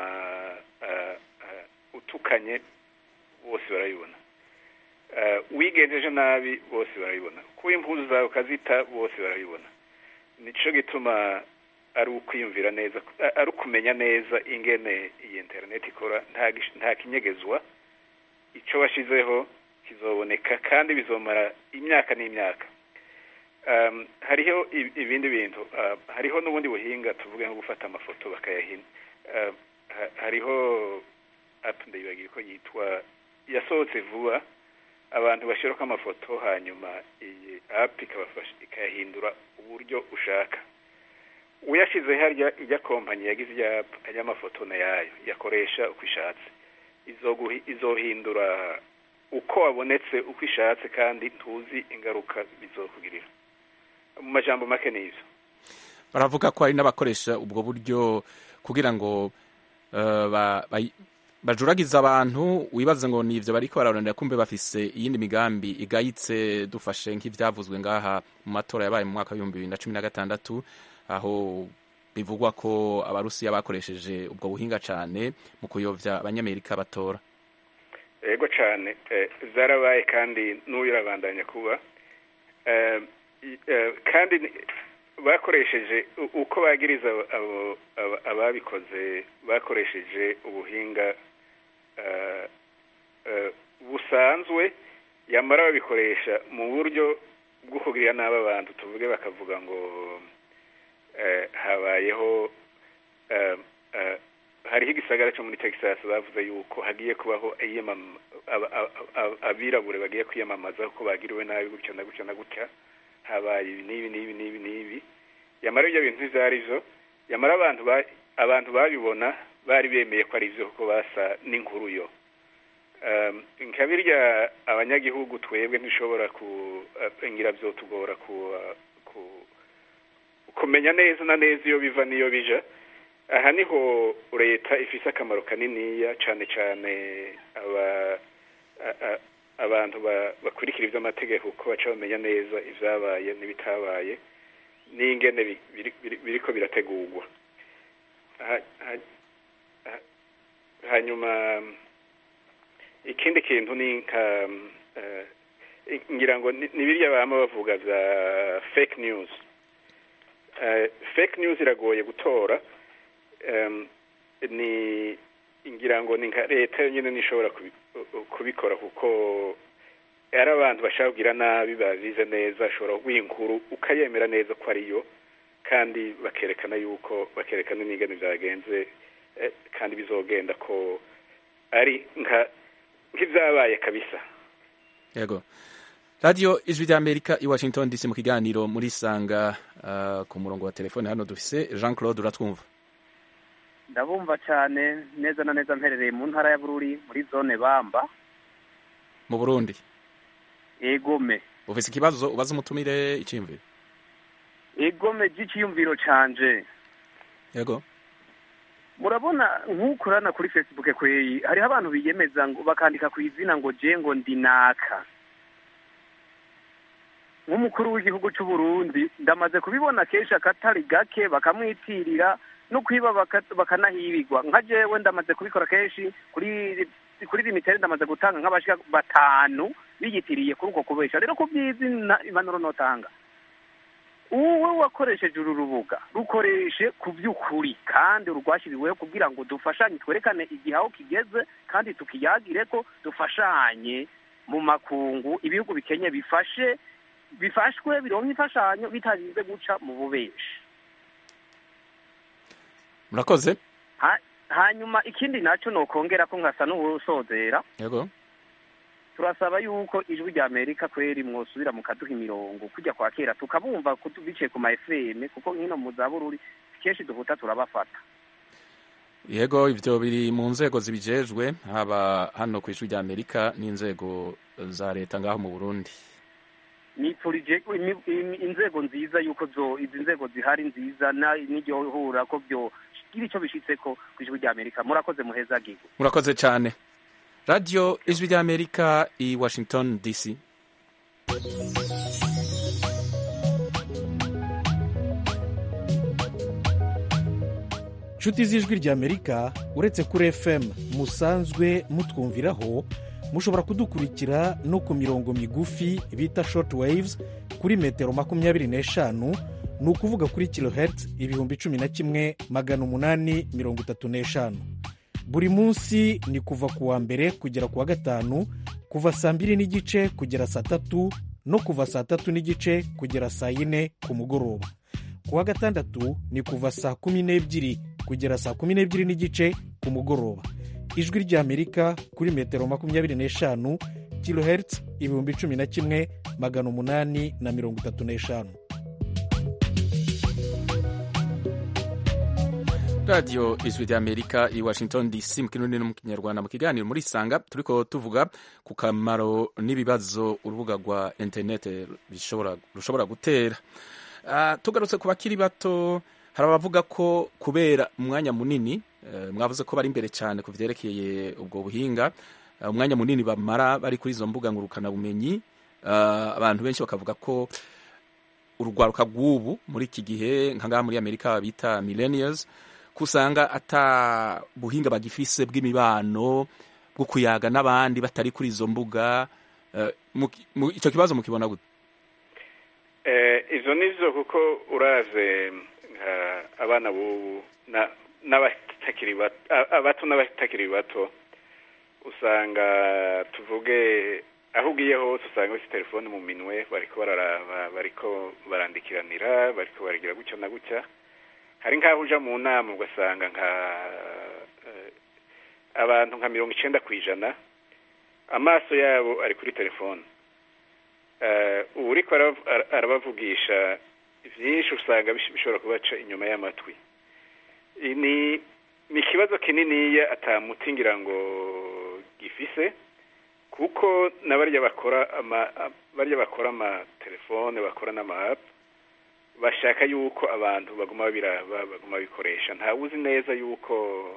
utukanye bose barayibona, wigenjeje nabi bose barayibona, kuba impuzu zawe ukazita bose barayibona. Nico gituma ari ukwiyumvira neza, ari ukumenya neza ingene iyi internet ikora, nta kinyegezwa. Ico washizeho kizoboneka kandi bizomara imyaka n'imyaka. Hariho ibindi bintu, hariho n'ubundi buhinga tuvuge nko gufata amafoto bakayahina. Hariho app ndayibagiye ko yitwa, yasohotse vuba, abantu bashirako amafoto hanyuma iyi app ikabafasha ikayahindura uburyo ushaka. Uyashize harya ijya kompanyi yagize ya app ajya amafoto na yayo yakoresha uko ishatse, izohindura uko wabonetse uko ishatse kandi ntuzi ingaruka bizokugirira. Mu majambo make n'ivyo. Baravuga ko hari n'abakoresha ubwo buryo kugira ngo bajuragiza abantu, wibaze ngo ni ivyo bariko bararondera, kumbe bafise iyindi migambi igayitse. Dufashe nk'ivyavuzwe ngaha mu matora yabaye mu mwaka wa 2016 aho bivugwa ko abarusiya bakoresheje ubwo buhinga cane mu kuyovya abanyamerika batora. Ego cane, zarabaye kandi n'uyu urabandanya kuba, kandi bakoresheje uko bagiriza ababikoze, bakoresheje ubuhinga busanzwe, yamara babikoresha mu buryo bwo kugirira nabi abantu. Tuvuge bakavuga ngo habayeho hariho igisagara cyo muri Texas bavuze yuko hagiye kubaho abirabure bagiye kwiyamamaza ko bagiriwe nabi gutya na gutya na gutya, habaye nibi. Yamara ibyo bintu vyarizo, yamara abantu babibona bari bemeye ko ari ivyo kuko basa n'inkuru yo. Nkabirya abanyagihugu twebwe ntishobora ngira vyotugora kumenya neza na neza iyo biva niyo bija. Aha niho leta ifise akamaro kaniniya cane cane abantu bakurikira ivy'amategeko ko baca bamenya neza ivyabaye n'ibitabaye n'ingene biriko birategurwa. Hanyuma ikindi kintu ni ngira ngo ni birya bama bavuga vya fake news. Fake news iragoye gutora, ni ngira ngo ni nka leta nyine nishobora kubikora kuko ari abantu bashaka kugira nabi babize neza, ashobora kwinkuru ukayemera neza ko ariyo kandi bakerekana n'ingene byagenze kandi bizogenda ko ari nk'ivyabaye kabisa. Yego. Radio Ijwi ry'Amerika i Washington DC mu kiganiro muri Sanga, ku murongo wa telefone hano dufise Jean Claude, uratwumva? Ndabumva cyane neza na neza, mperereye mu ntara ya Bururi muri zone Bamba mu Burundi. Egome. Ufise ikibazo ubaza umutumire iciyumviro? Egome giciyumviro canje. Yego. Murabona nk'ukurana kuri Facebook kweyi hariho abantu biyemeza ngo bakandika ku izina ngo je ngo ndinaka. Nk'umukuru w'igihugu cy'u Burundi ndamaze kubibona kesha katari gake, bakamwitirira no kwiba bakanahibigwa. Nka jewe ndamaze kubikora kenshi kuri limitere, ndamaze gutanga nk'abashika 5 biyitiriye kuri uko kubesha. Rero kubyizi impanuro notanga, uwe wakoresheje uru rubuga rukoreshe ku by'ukuri kandi urwashiriweho kugira ngo dufashanye, twerekane igihe aho kigeze kandi tukiyagire ko dufashanye mu makungu, ibihugu bikenye bifashwe bironke imfashanyo bitarinze guca mu bubeshi. Murakoze. Hanyuma ikindi naco nokongera ko nkasa n'usozera. Yego. Turasaba yuko Ijwi ry'Amerika kweri mwosubira mukaduha imirongo kujya kwa kera tukabumva kutubice ku ma FM, kuko nkino mu zabururi kenshi duhuta turabafata. Yego, ivyo biri mu nzego zibijejwe, haba hano ku Ijwi ry'Amerika n'inzego za leta ngaho mu Burundi. Nipfurije inzego nziza yuko izi nzego zihari nziza n'iryo hura ko byo gira ico bishitseko ku Ijwi ry'Amerika. Murakoze muheza gigo. Murakoze cyane. Radio Ijwi ry'Amerika i Washington DC. Nshuti z'Ijwi ry'Amerika, uretse kuri FM musanzwe mutwumviraho, mushobora kudukurikira no ku mirongo migufi bita short waves kuri metero 25, ni ukuvuga kuri kilohertz 11,835. Buri munsi ni kuva ku wa mbere kugera ku wa gatanu, kuva saa 2:30 kugera saa 3 no kuva saa 3:30 kugera saa 4 ku mugoroba. Ku wa gatandatu ni kuva saa 12 kugera saa 12:30 ku mugoroba. Ijwi ry'Amerika kuri metero 25 kilohertz 11,835. radiyo ijwi ry'amerika i washington dc mu kirundi no mu kinyarwanda mu kiganiro muri sanga turiko tuvuga ku kamaro n'ibibazo urubuga rwa interinete rushobora gutera. Tugarutse ku bakiri bato, hari abavuga ko kubera umwanya munini, mwavuze ko bari imbere cyane ku vyerekeye ubwo buhinga, umwanya munini bamara bari kuri izo mbuga ngurukanabumenyi, abantu benshi bakavuga ko urugwaruka rw'ubu muri iki gihe nka ngaha muri Amerika bita millennials, kusanga ata buhinga bagifise bw'imibano bwo kuyaga n'abandi batari kuri izo mbuga. Ico kibazo mukibona gute? Izo nizo kuko uraze abana bubu n'abatakiri bato, abato n'abatakiri bato, usanga tuvuge aho ugiye hose usanga bafite telefone mu minwe, bariko bararaba, bariko barandikiranira, bariko baragira gutya na gutya. Hari nk'aho uja mu nama ugasanga abantu nka 90% amaso yabo ari kuri telefone. Uriko arabavugisha vyinshi usanga bishobora kubaca inyuma y'amatwi. Ni ikibazo kininiya atamutingira ngo gifise, kuko nabarya bakora ama telefone, bakora n'ama app, bashaka yuko abantu baguma baguma bikoresha. Nta uzi neza yuko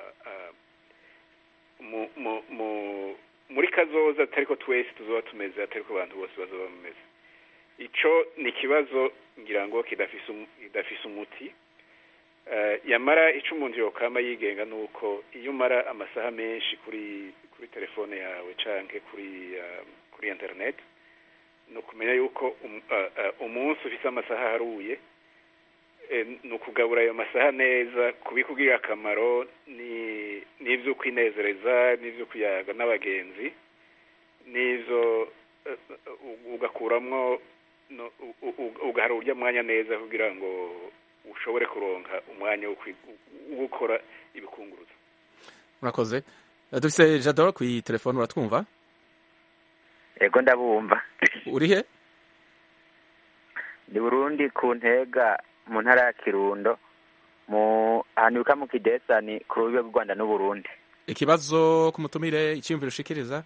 muri kazoza atariko twese tuzoba tumeze, atariko abantu bose bazoba bameze. Ico ni kibazo ngira ngo kidafise umuti. Yamara ico umuntu yokama yigenga nuko iyo umara amasaha menshi kuri telefone yawe canke kuri internet, no kumenya yuko umunsi ufise amasaha haruye, no kugabura ayo masaha neza kubikugira akamaro, n'ivyo kwinezereza, n'ivyo kuyaga n'abagenzi, n'ivyo ugakuramwo, ugahara urya mwanya neza kugira ngo ushobore kuronka umwanya wo gukora ibikunguruzo. Murakoze. Dufise Jadoro kuri telefone, uratwumva? Ego ndabumva. Urihe? Ndi Burundi ku Ntega mu ntara ya Kirundo, ahantu mu Kidesani ku rubibe rw'u Rwanda n'u Burundi. Ikibazo kumutumire, icyumviro ushikiriza?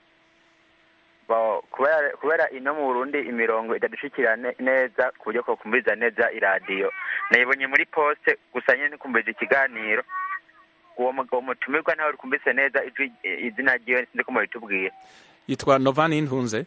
Kubera ino mu Burundi imirongo itadushikira neza ku buryo ko kumviriza neza iradiyo. Nayibonye muri poste, gusa nyene ntikumviriza ikiganiro. Uwo mutumirwa ntawe rukumbise neza izina ryiwe, sinzi ko mubitubwiye. Yitwa Novani Ntunze.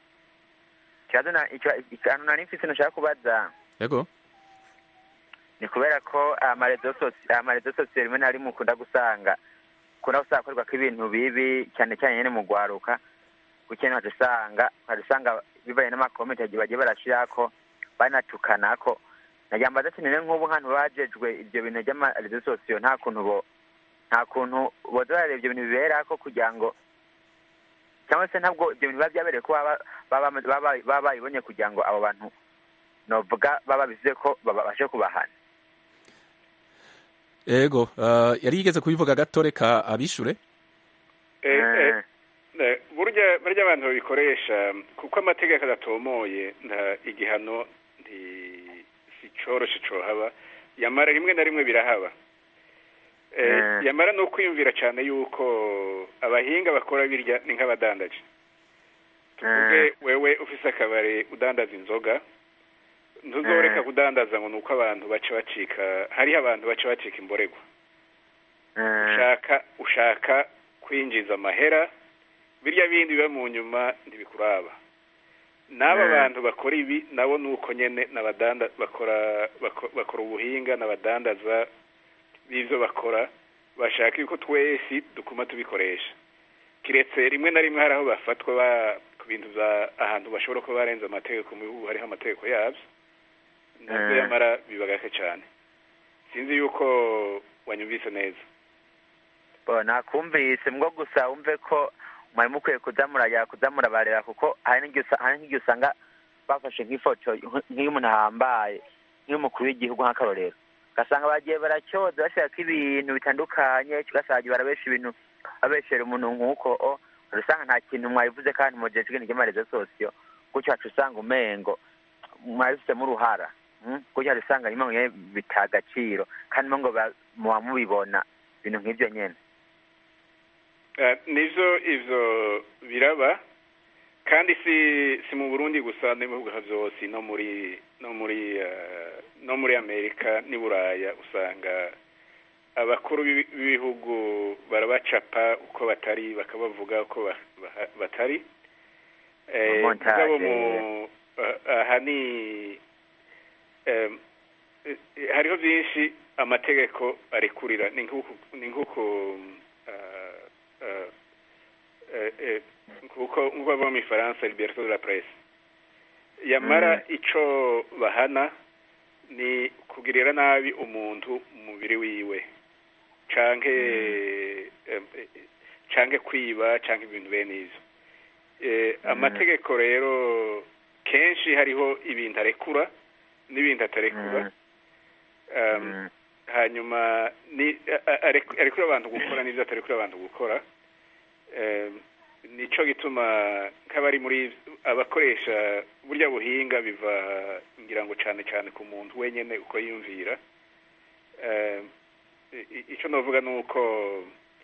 Ikintu nari mfise nashaka kubaza. Yego. Ni kubera ko amarezo sosiyo rimwe na rimwe ukunda gusanga akorerwako ibintu bibi cyane cyane nyene mu gwaruka, gukena usanga bivanye n'amakomenti bagiye barashirako banatukanako. Najyambaza ati none nk'ubu nk'abantu bajejwe ibyo bintu by'amarezo sosiyo nta kuntu boza ibyo bintu biberako kugira ngo, cyangwa se ntabwo ibyo bintu biba byabereye ko baba bayibonye kugira ngo abo bantu novuga baba bivuze ko babashe kubahana. Ego, yari yigeze kubivuga gato, reka abishure. Burya abantu babikoresha kuko amategeko adatomoye, nta igihano si coroshe cohaba, yamara rimwe na rimwe birahaba. Yamara no kwiyumvira cyane yuko abahinga bakora birya ni nk'abadandaje. Tuvuge wewe ufise akabare udandaza inzoga, ntuzoreka kudandaza ngo nuko abantu bace bacika, hariho abantu bace bacika imboregwa. Ushaka kwinjiza amahera, birya bindi biba mu nyuma ntibikuraba. N'aba bantu bakora ibi nabo nuko nyene bakora ubuhinga, n'abadandaza b'ivyo bakora, bashaka yuko twese dukuma tubikoresha. Kiretse rimwe na rimwe hari aho bafatwa ku bintu ahantu bashobora kuba barenze amategeko, mu bihugu hariho amategeko yabyo, nabwo yamara bibagake cyane. Sinzi yuko wanyumvise neza. Nakumvise mwo, gusa wumve ko mwari mukwiye kuzamurabarira, kuko hari n'igihe usanga bafashe nk'ifoto nk'iyo umuntu ahambaye, nk'umukuru w'igihugu nk'akarorero, ugasanga bagiye baracyoza bashaka ibintu bitandukanye, ugasanga barabesha ibintu, babeshera umuntu nk'uko usanga nta kintu mwabivuze kandi mujejwe ibintu by'amarezo sosiyo, gutyo haca usanga umengo mwabifitemo uruhara, gutyo haca usanga nyuma bita agaciro, kandi ngo muba mubibona ibintu nk'ibyo nyene. Nivyo ivyo biraba kandi si mu Burundi gusa n'ibihugu vyose no muri Amerika n'i Buraya usanga abakuru b'ibihugu barabacapa uko batari bakabavuga uko batari hariho byinshi amategeko arekurira ni nk'uko nk'uko bava mu Faransa liberté de la presse yamara ico bahana ni kugirira nabi umuntu umubiri wiwe canke kwiba canke ibintu bene ivyo. Amategeko rero kenshi hariho ibintu arekura n'ibintu atarekura. Hanyuma arekura abantu gukora n'ivyo atarekura abantu gukora. Nico gituma nk'abari muri abakoresha burya buhinga biva ngira ngo cane ku muntu wenyene uko yiyumvira. Ico novuga nuko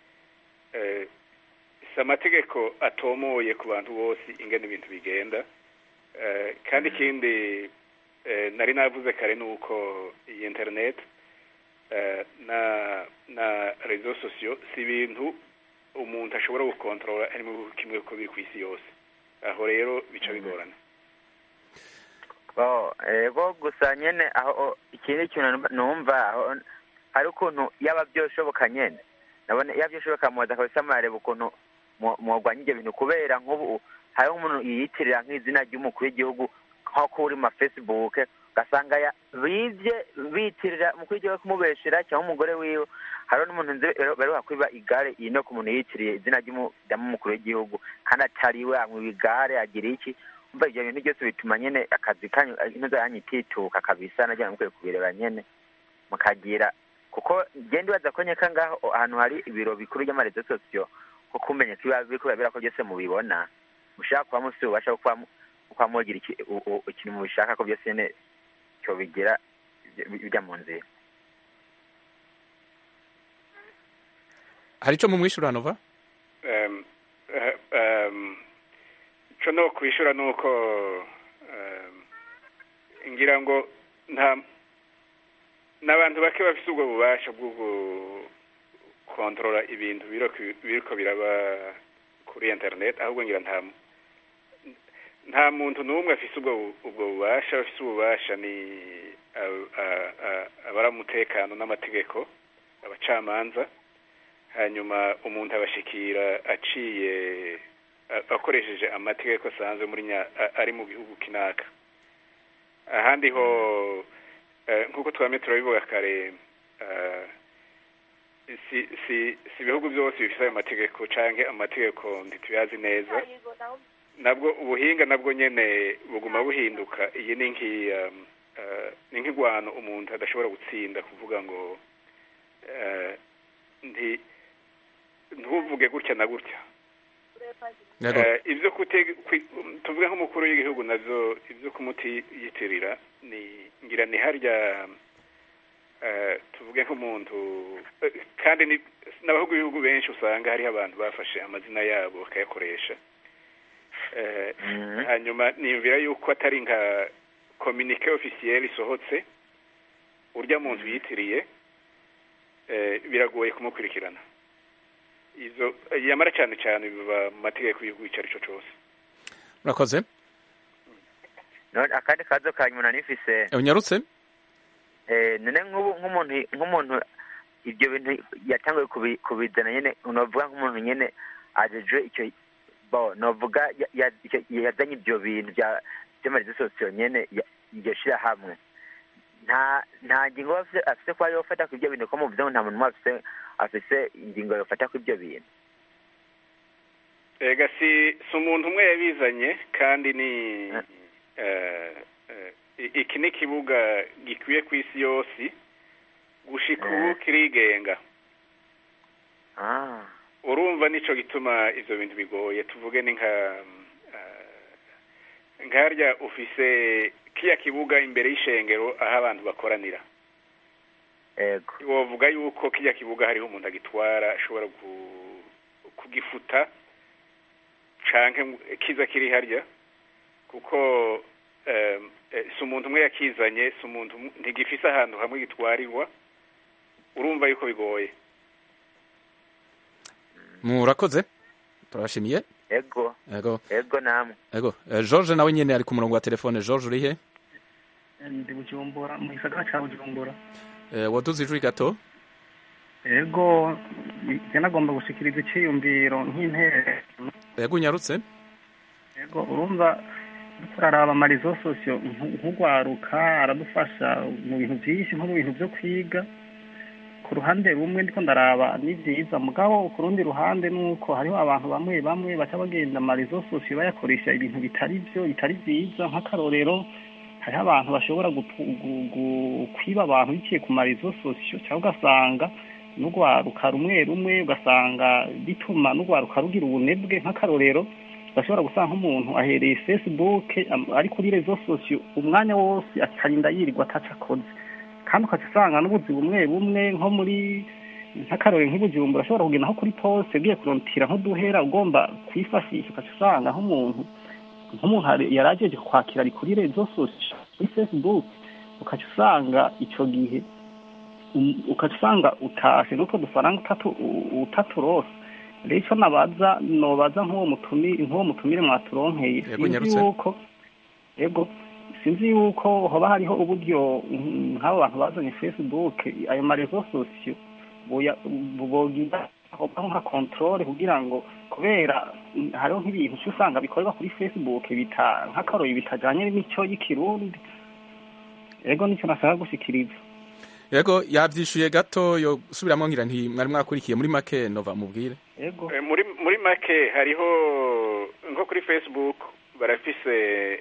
amategeko atomoye ku bantu bose ingene ibintu bigenda, kandi ikindi nari navuze kare nuko iyi internet na réseaux sociaux si ibintu umuntu ashobora gukontrola ari mu kimwe ko biri ku isi yose, aho rero bica bigorana. Ego gusa nyene aho ikindi kintu numva aho hari ukuntu yaba byoshoboka nyene nabone yabyoshoboka muza kabisa mareba ukuntu mwogwanya ibyo bintu kubera nk'ubu hariho umuntu yiyitirira nk'izina ry'umukuru w'igihugu nko kuri ma Facebook gasanga bitirira umukuru w'igihugu kumubeshera cyangwa umugore wiwe. Hariho n'umuntu baruha kwiba igare ino ku muntu yitiriye izina ry'umukuru w'igihugu kandi atariwe amwe igare agira iki. Umva ibyo bintu byose bituma nyene akazi kanyu intuza yanyitituka kabisa najya mukwiye kubireba nyene mukagira kuko gende baza konyeka ngaho ahantu hari ibiro bikuru by'amarezo sosiyo ko kumenya kiba biko babira ko byose mubibona mushaka kwa musi ubasha kwa mugira ikintu mubishaka ko byose ne cyo bigira bijya mu nzira. Hari ico mu mwishura Nova? Ico no kwishura nuko ngira ngo n'abantu bake bafite ubwo bubasha bwo kontrola ibintu biriko biraba kuri internet, ahubwo ngira nta muntu n'umwe afite ubwo bubasha. Afite ububasha ni abaramutekano n'amategeko, abacamanza, hanyuma umuntu abashikira aciye akoresheje amategeko asanzwe ari mu gihugu kinaka. Ahandi ho nk'uko twame turabivuga kare si ibihugu byose bifite ayo mategeko canke amategeko ntituyazi neza, nabwo ubuhinga nabwo nyene buguma buhinduka. Iyi ni nk'igwano umuntu adashobora gutsinda kuvuga ngo ntuvuge gutya na gutya. Ivyo tuvuge nk'umukuru w'igihugu navyo ivyo kumutiyitirira ngira ni harya tuvuge nk'umuntu kandi n'abahugu b'ibihugu benshi usanga hariho abantu bafashe amazina yabo bakayakoresha. Hanyuma niyumvira yuko atari nka communique officiel isohotse urya muntu yitiriye biragoye kumukurikirana. Izo yamara cyane biba mu mategeko y'igihugu icyo arico cyose. Murakoze. Akandi kazo kanyuma nifise unyarutse none nk'umuntu ibyo bintu yatanguye kubizana nyene unovuga nk'umuntu nyene ajeje icyo novuga yazanye ibyo bintu by'amarezo sosiyo nyene iryo shira hamwe nta ngingo afise kwa yofata ku ibyo bintu ko muvuze ngo nta muntu afise ingingo yofata ku ibyo bintu. Ega si umuntu umwe yabizanye kandi ni iki ni ikibuga gikwiye ku isi yose gushika ubu kirigenga. Urumva nico gituma ivyo bintu bigoye. Tuvuge ni nkarya ufise kiya kibuga imbere y'ishengero aho abantu bakoranira, wovuga yuko kijya kibuga hariho umuntu agitwara ashobora kugifuta canke kiza kiri harya kuko si umuntu umwe yakizanye, si umuntu ntigifise ahantu hamwe gitwarirwa, urumva yuko bigoye. Murakoze, turashimiye. Ego namwe. George nawe nyene ari ku murongo wa telefone. George urihe? Ndi Bujumbura, mu gisagara ca Bujumbura. Waduze ijwi gato? Ego, nagomba gushikiriza iciyumviro nk'intere. Ego unyarutse? Ego, urumva turaraba amarizo sosiyo nk'ugwaruka aradufasha mu bintu byinshi nko mu bintu byo kwiga. Ku ruhande rumwe ndiko ndaraba ni byiza, mugabo ku rundi ruhande nuko hariho abantu bamwe bamwe baca bagenda amarizo sosiyo bayakoresha ibintu bitari byiza. Nk'akarorero, hariho abantu bashobora kwiba abantu biciye ku marizo sosiyo, cyangwa ugasanga n'ugwaruka rumwe ugasanga bituma n'ugwaruka rugira ubunebwe. Nk'akarorero, bashobora gusanga nk'umuntu ahereye Facebook ari kuri rezo sosiyo umwanya wose akarinda yirirwa atacakoze, kandi ukaca usanga n'ubuzi bumwe nko muri nk'akarorero nk'Ibujumbura ashobora kugenda nko kuri poste ugiye kurontira nk'uduhera ugomba kwifashisha, ukaca usanga nk'umuntu yarajeje kwakira ari kuri rezo sosiyo kuri Facebook, ukaca usanga ico gihe ukaca usanga utashe n'utwo dufaranga utaturose. Rero ico nobaza nk'uwo mutumire mwaturonkeye, sinzi yuko hoba hariho uburyo nk'abo bantu bazanye Facebook, ayo marezo sosiyo bogira nka controle kugira ngo, kubera hariho nk'ibintu usanga bikorerwa kuri Facebook nk'akarori bitajanye n'imico y'ikirundi. Ego nico nashaka gushikiriza. Yego yavyishuye gato yo subiramwo ngira nti mwari mwakurikiye muri make nova mubwire. Yego muri make hariho nko kuri Facebook barafise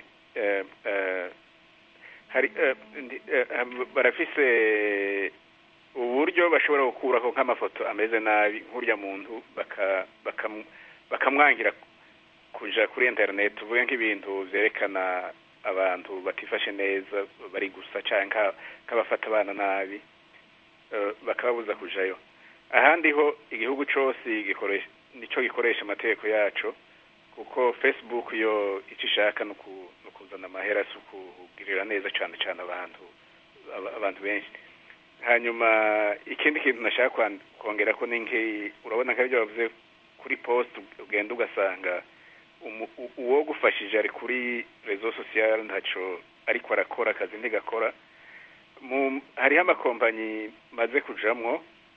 barafise uburyo bashobora gukuraho nk'amafoto ameze nabi nk'urya muntu bakamwangira kuja kuri internet, uvuge nk'ibintu vyerekana abantu batifashe neza bari gusa canke kabafata abana nabi, bakababuza kujayo. Ahandi ho igihugu cose nico gikoresha amategeko yaco, kuko Facebook yo ico ishaka no kuzana amahera su kugirira neza cane abantu benshi. Hanyuma ikindi kintu nashaka kongera ko ninki, urabona nk'ibyo bavuze kuri post ugenda ugasanga uwo gufashije ari kuri rezo social ntaco ariko arakora akazi ntigakora. Hariho amakompanyi maze kujamwo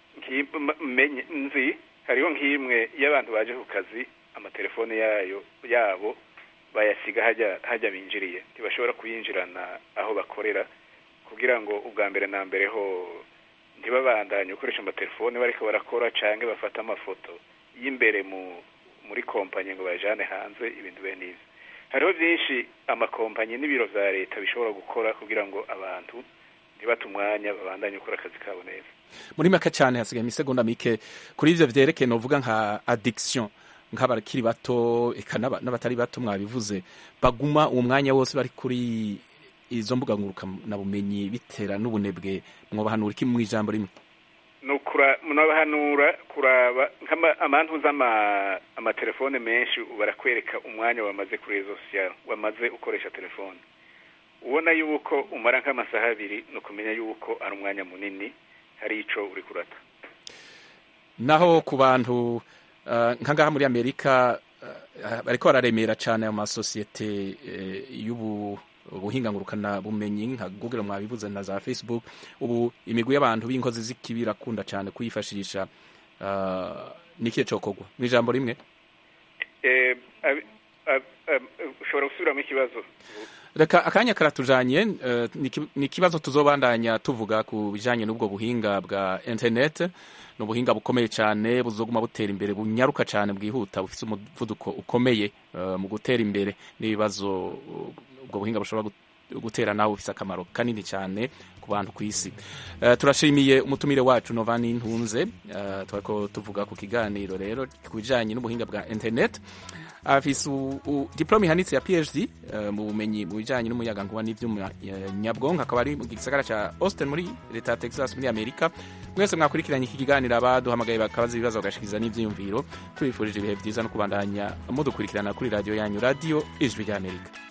nzi, hariho nk'imwe y'abantu baje ku kazi amatelefone yabo bayasiga hajya binjiriye, ntibashobora kuyinjirana aho bakorera, kugira ngo ubwa mbere na mbere ho ntibabandanye ukoresha amatelefone bariko barakora canke bafata amafoto y'imbere muri kompanyi ngo bajane hanze ibintu bene ivyo. Hariho byinshi amakompanyi n'ibiro vya leta bishobora gukora kugira ngo abantu ntibate umwanya babandanye gukora akazi kabo neza. Muri make cyane hasigaye imisegonda mike kuri ivyo vyerekeye novuga nka addiction, nk'abakiri bato eka n'abatari bato mwabivuze, baguma uwo mwanya wose bari kuri izo mbuga ngurukana bumenyi bitera n'ubunebwe, mwobahanura iki mu ijambo rimwe? Munabahanura kuraba amantu amatelefone menshi barakwereka umwanya wamaze kuri rezo social, wamaze ukoresha telefone. Ubona yuko umara nk'amasaha 2 no kumenya yuko ari umwanya munini, hari ico uri kurata. Naho ku bantu nkangaha muri Amerika bariko bararemera cyane mu masosiyete ubuhinga ngurukana bumenyi nka Google mwabivuze na za Facebook. Ubu imigwi y'abantu b'inkozi z'ikibira kunda cyane kuyifashisha, nikiye cokogwa mu ijambo rimwe? Ushobora gusubiramo ikibazo? Reka akanya karatujanye, ni kibazo tuzobandanya tuvuga ku bijanye n'ubwo buhinga bwa internet. N'ubuhinga bukomeye cyane buzoguma butera imbere, bunyaruka cyane, bwihuta, bufite umuvuduko ukomeye mu gutera imbere, n'ibibazo ubwo buhinga bushobora gutera nawe ufise akamaro kanini cyane ku bantu ku isi. Turashimiye umutumire wacu Novani Ntunze, twariko tuvuga ku kiganiro rero ku bijanye n'ubuhinga bwa internet. Afise diplome ihanitse ya PhD mu bumenyi mu bijanye n'umuyagankuba n'ivyuma nyabwonko, akaba ari mu gisagara ca Austin muri leta ya Texas muri Amerika. Mwese mwakurikiranye iki kiganiro, abaduhamagaye bakabaza ibibazo bagashikiriza n'ivyiyumviro, tubifurije ibihe byiza no kubandanya mudukurikirana kuri radio yanyu, Radio Ijwi ry'Amerika.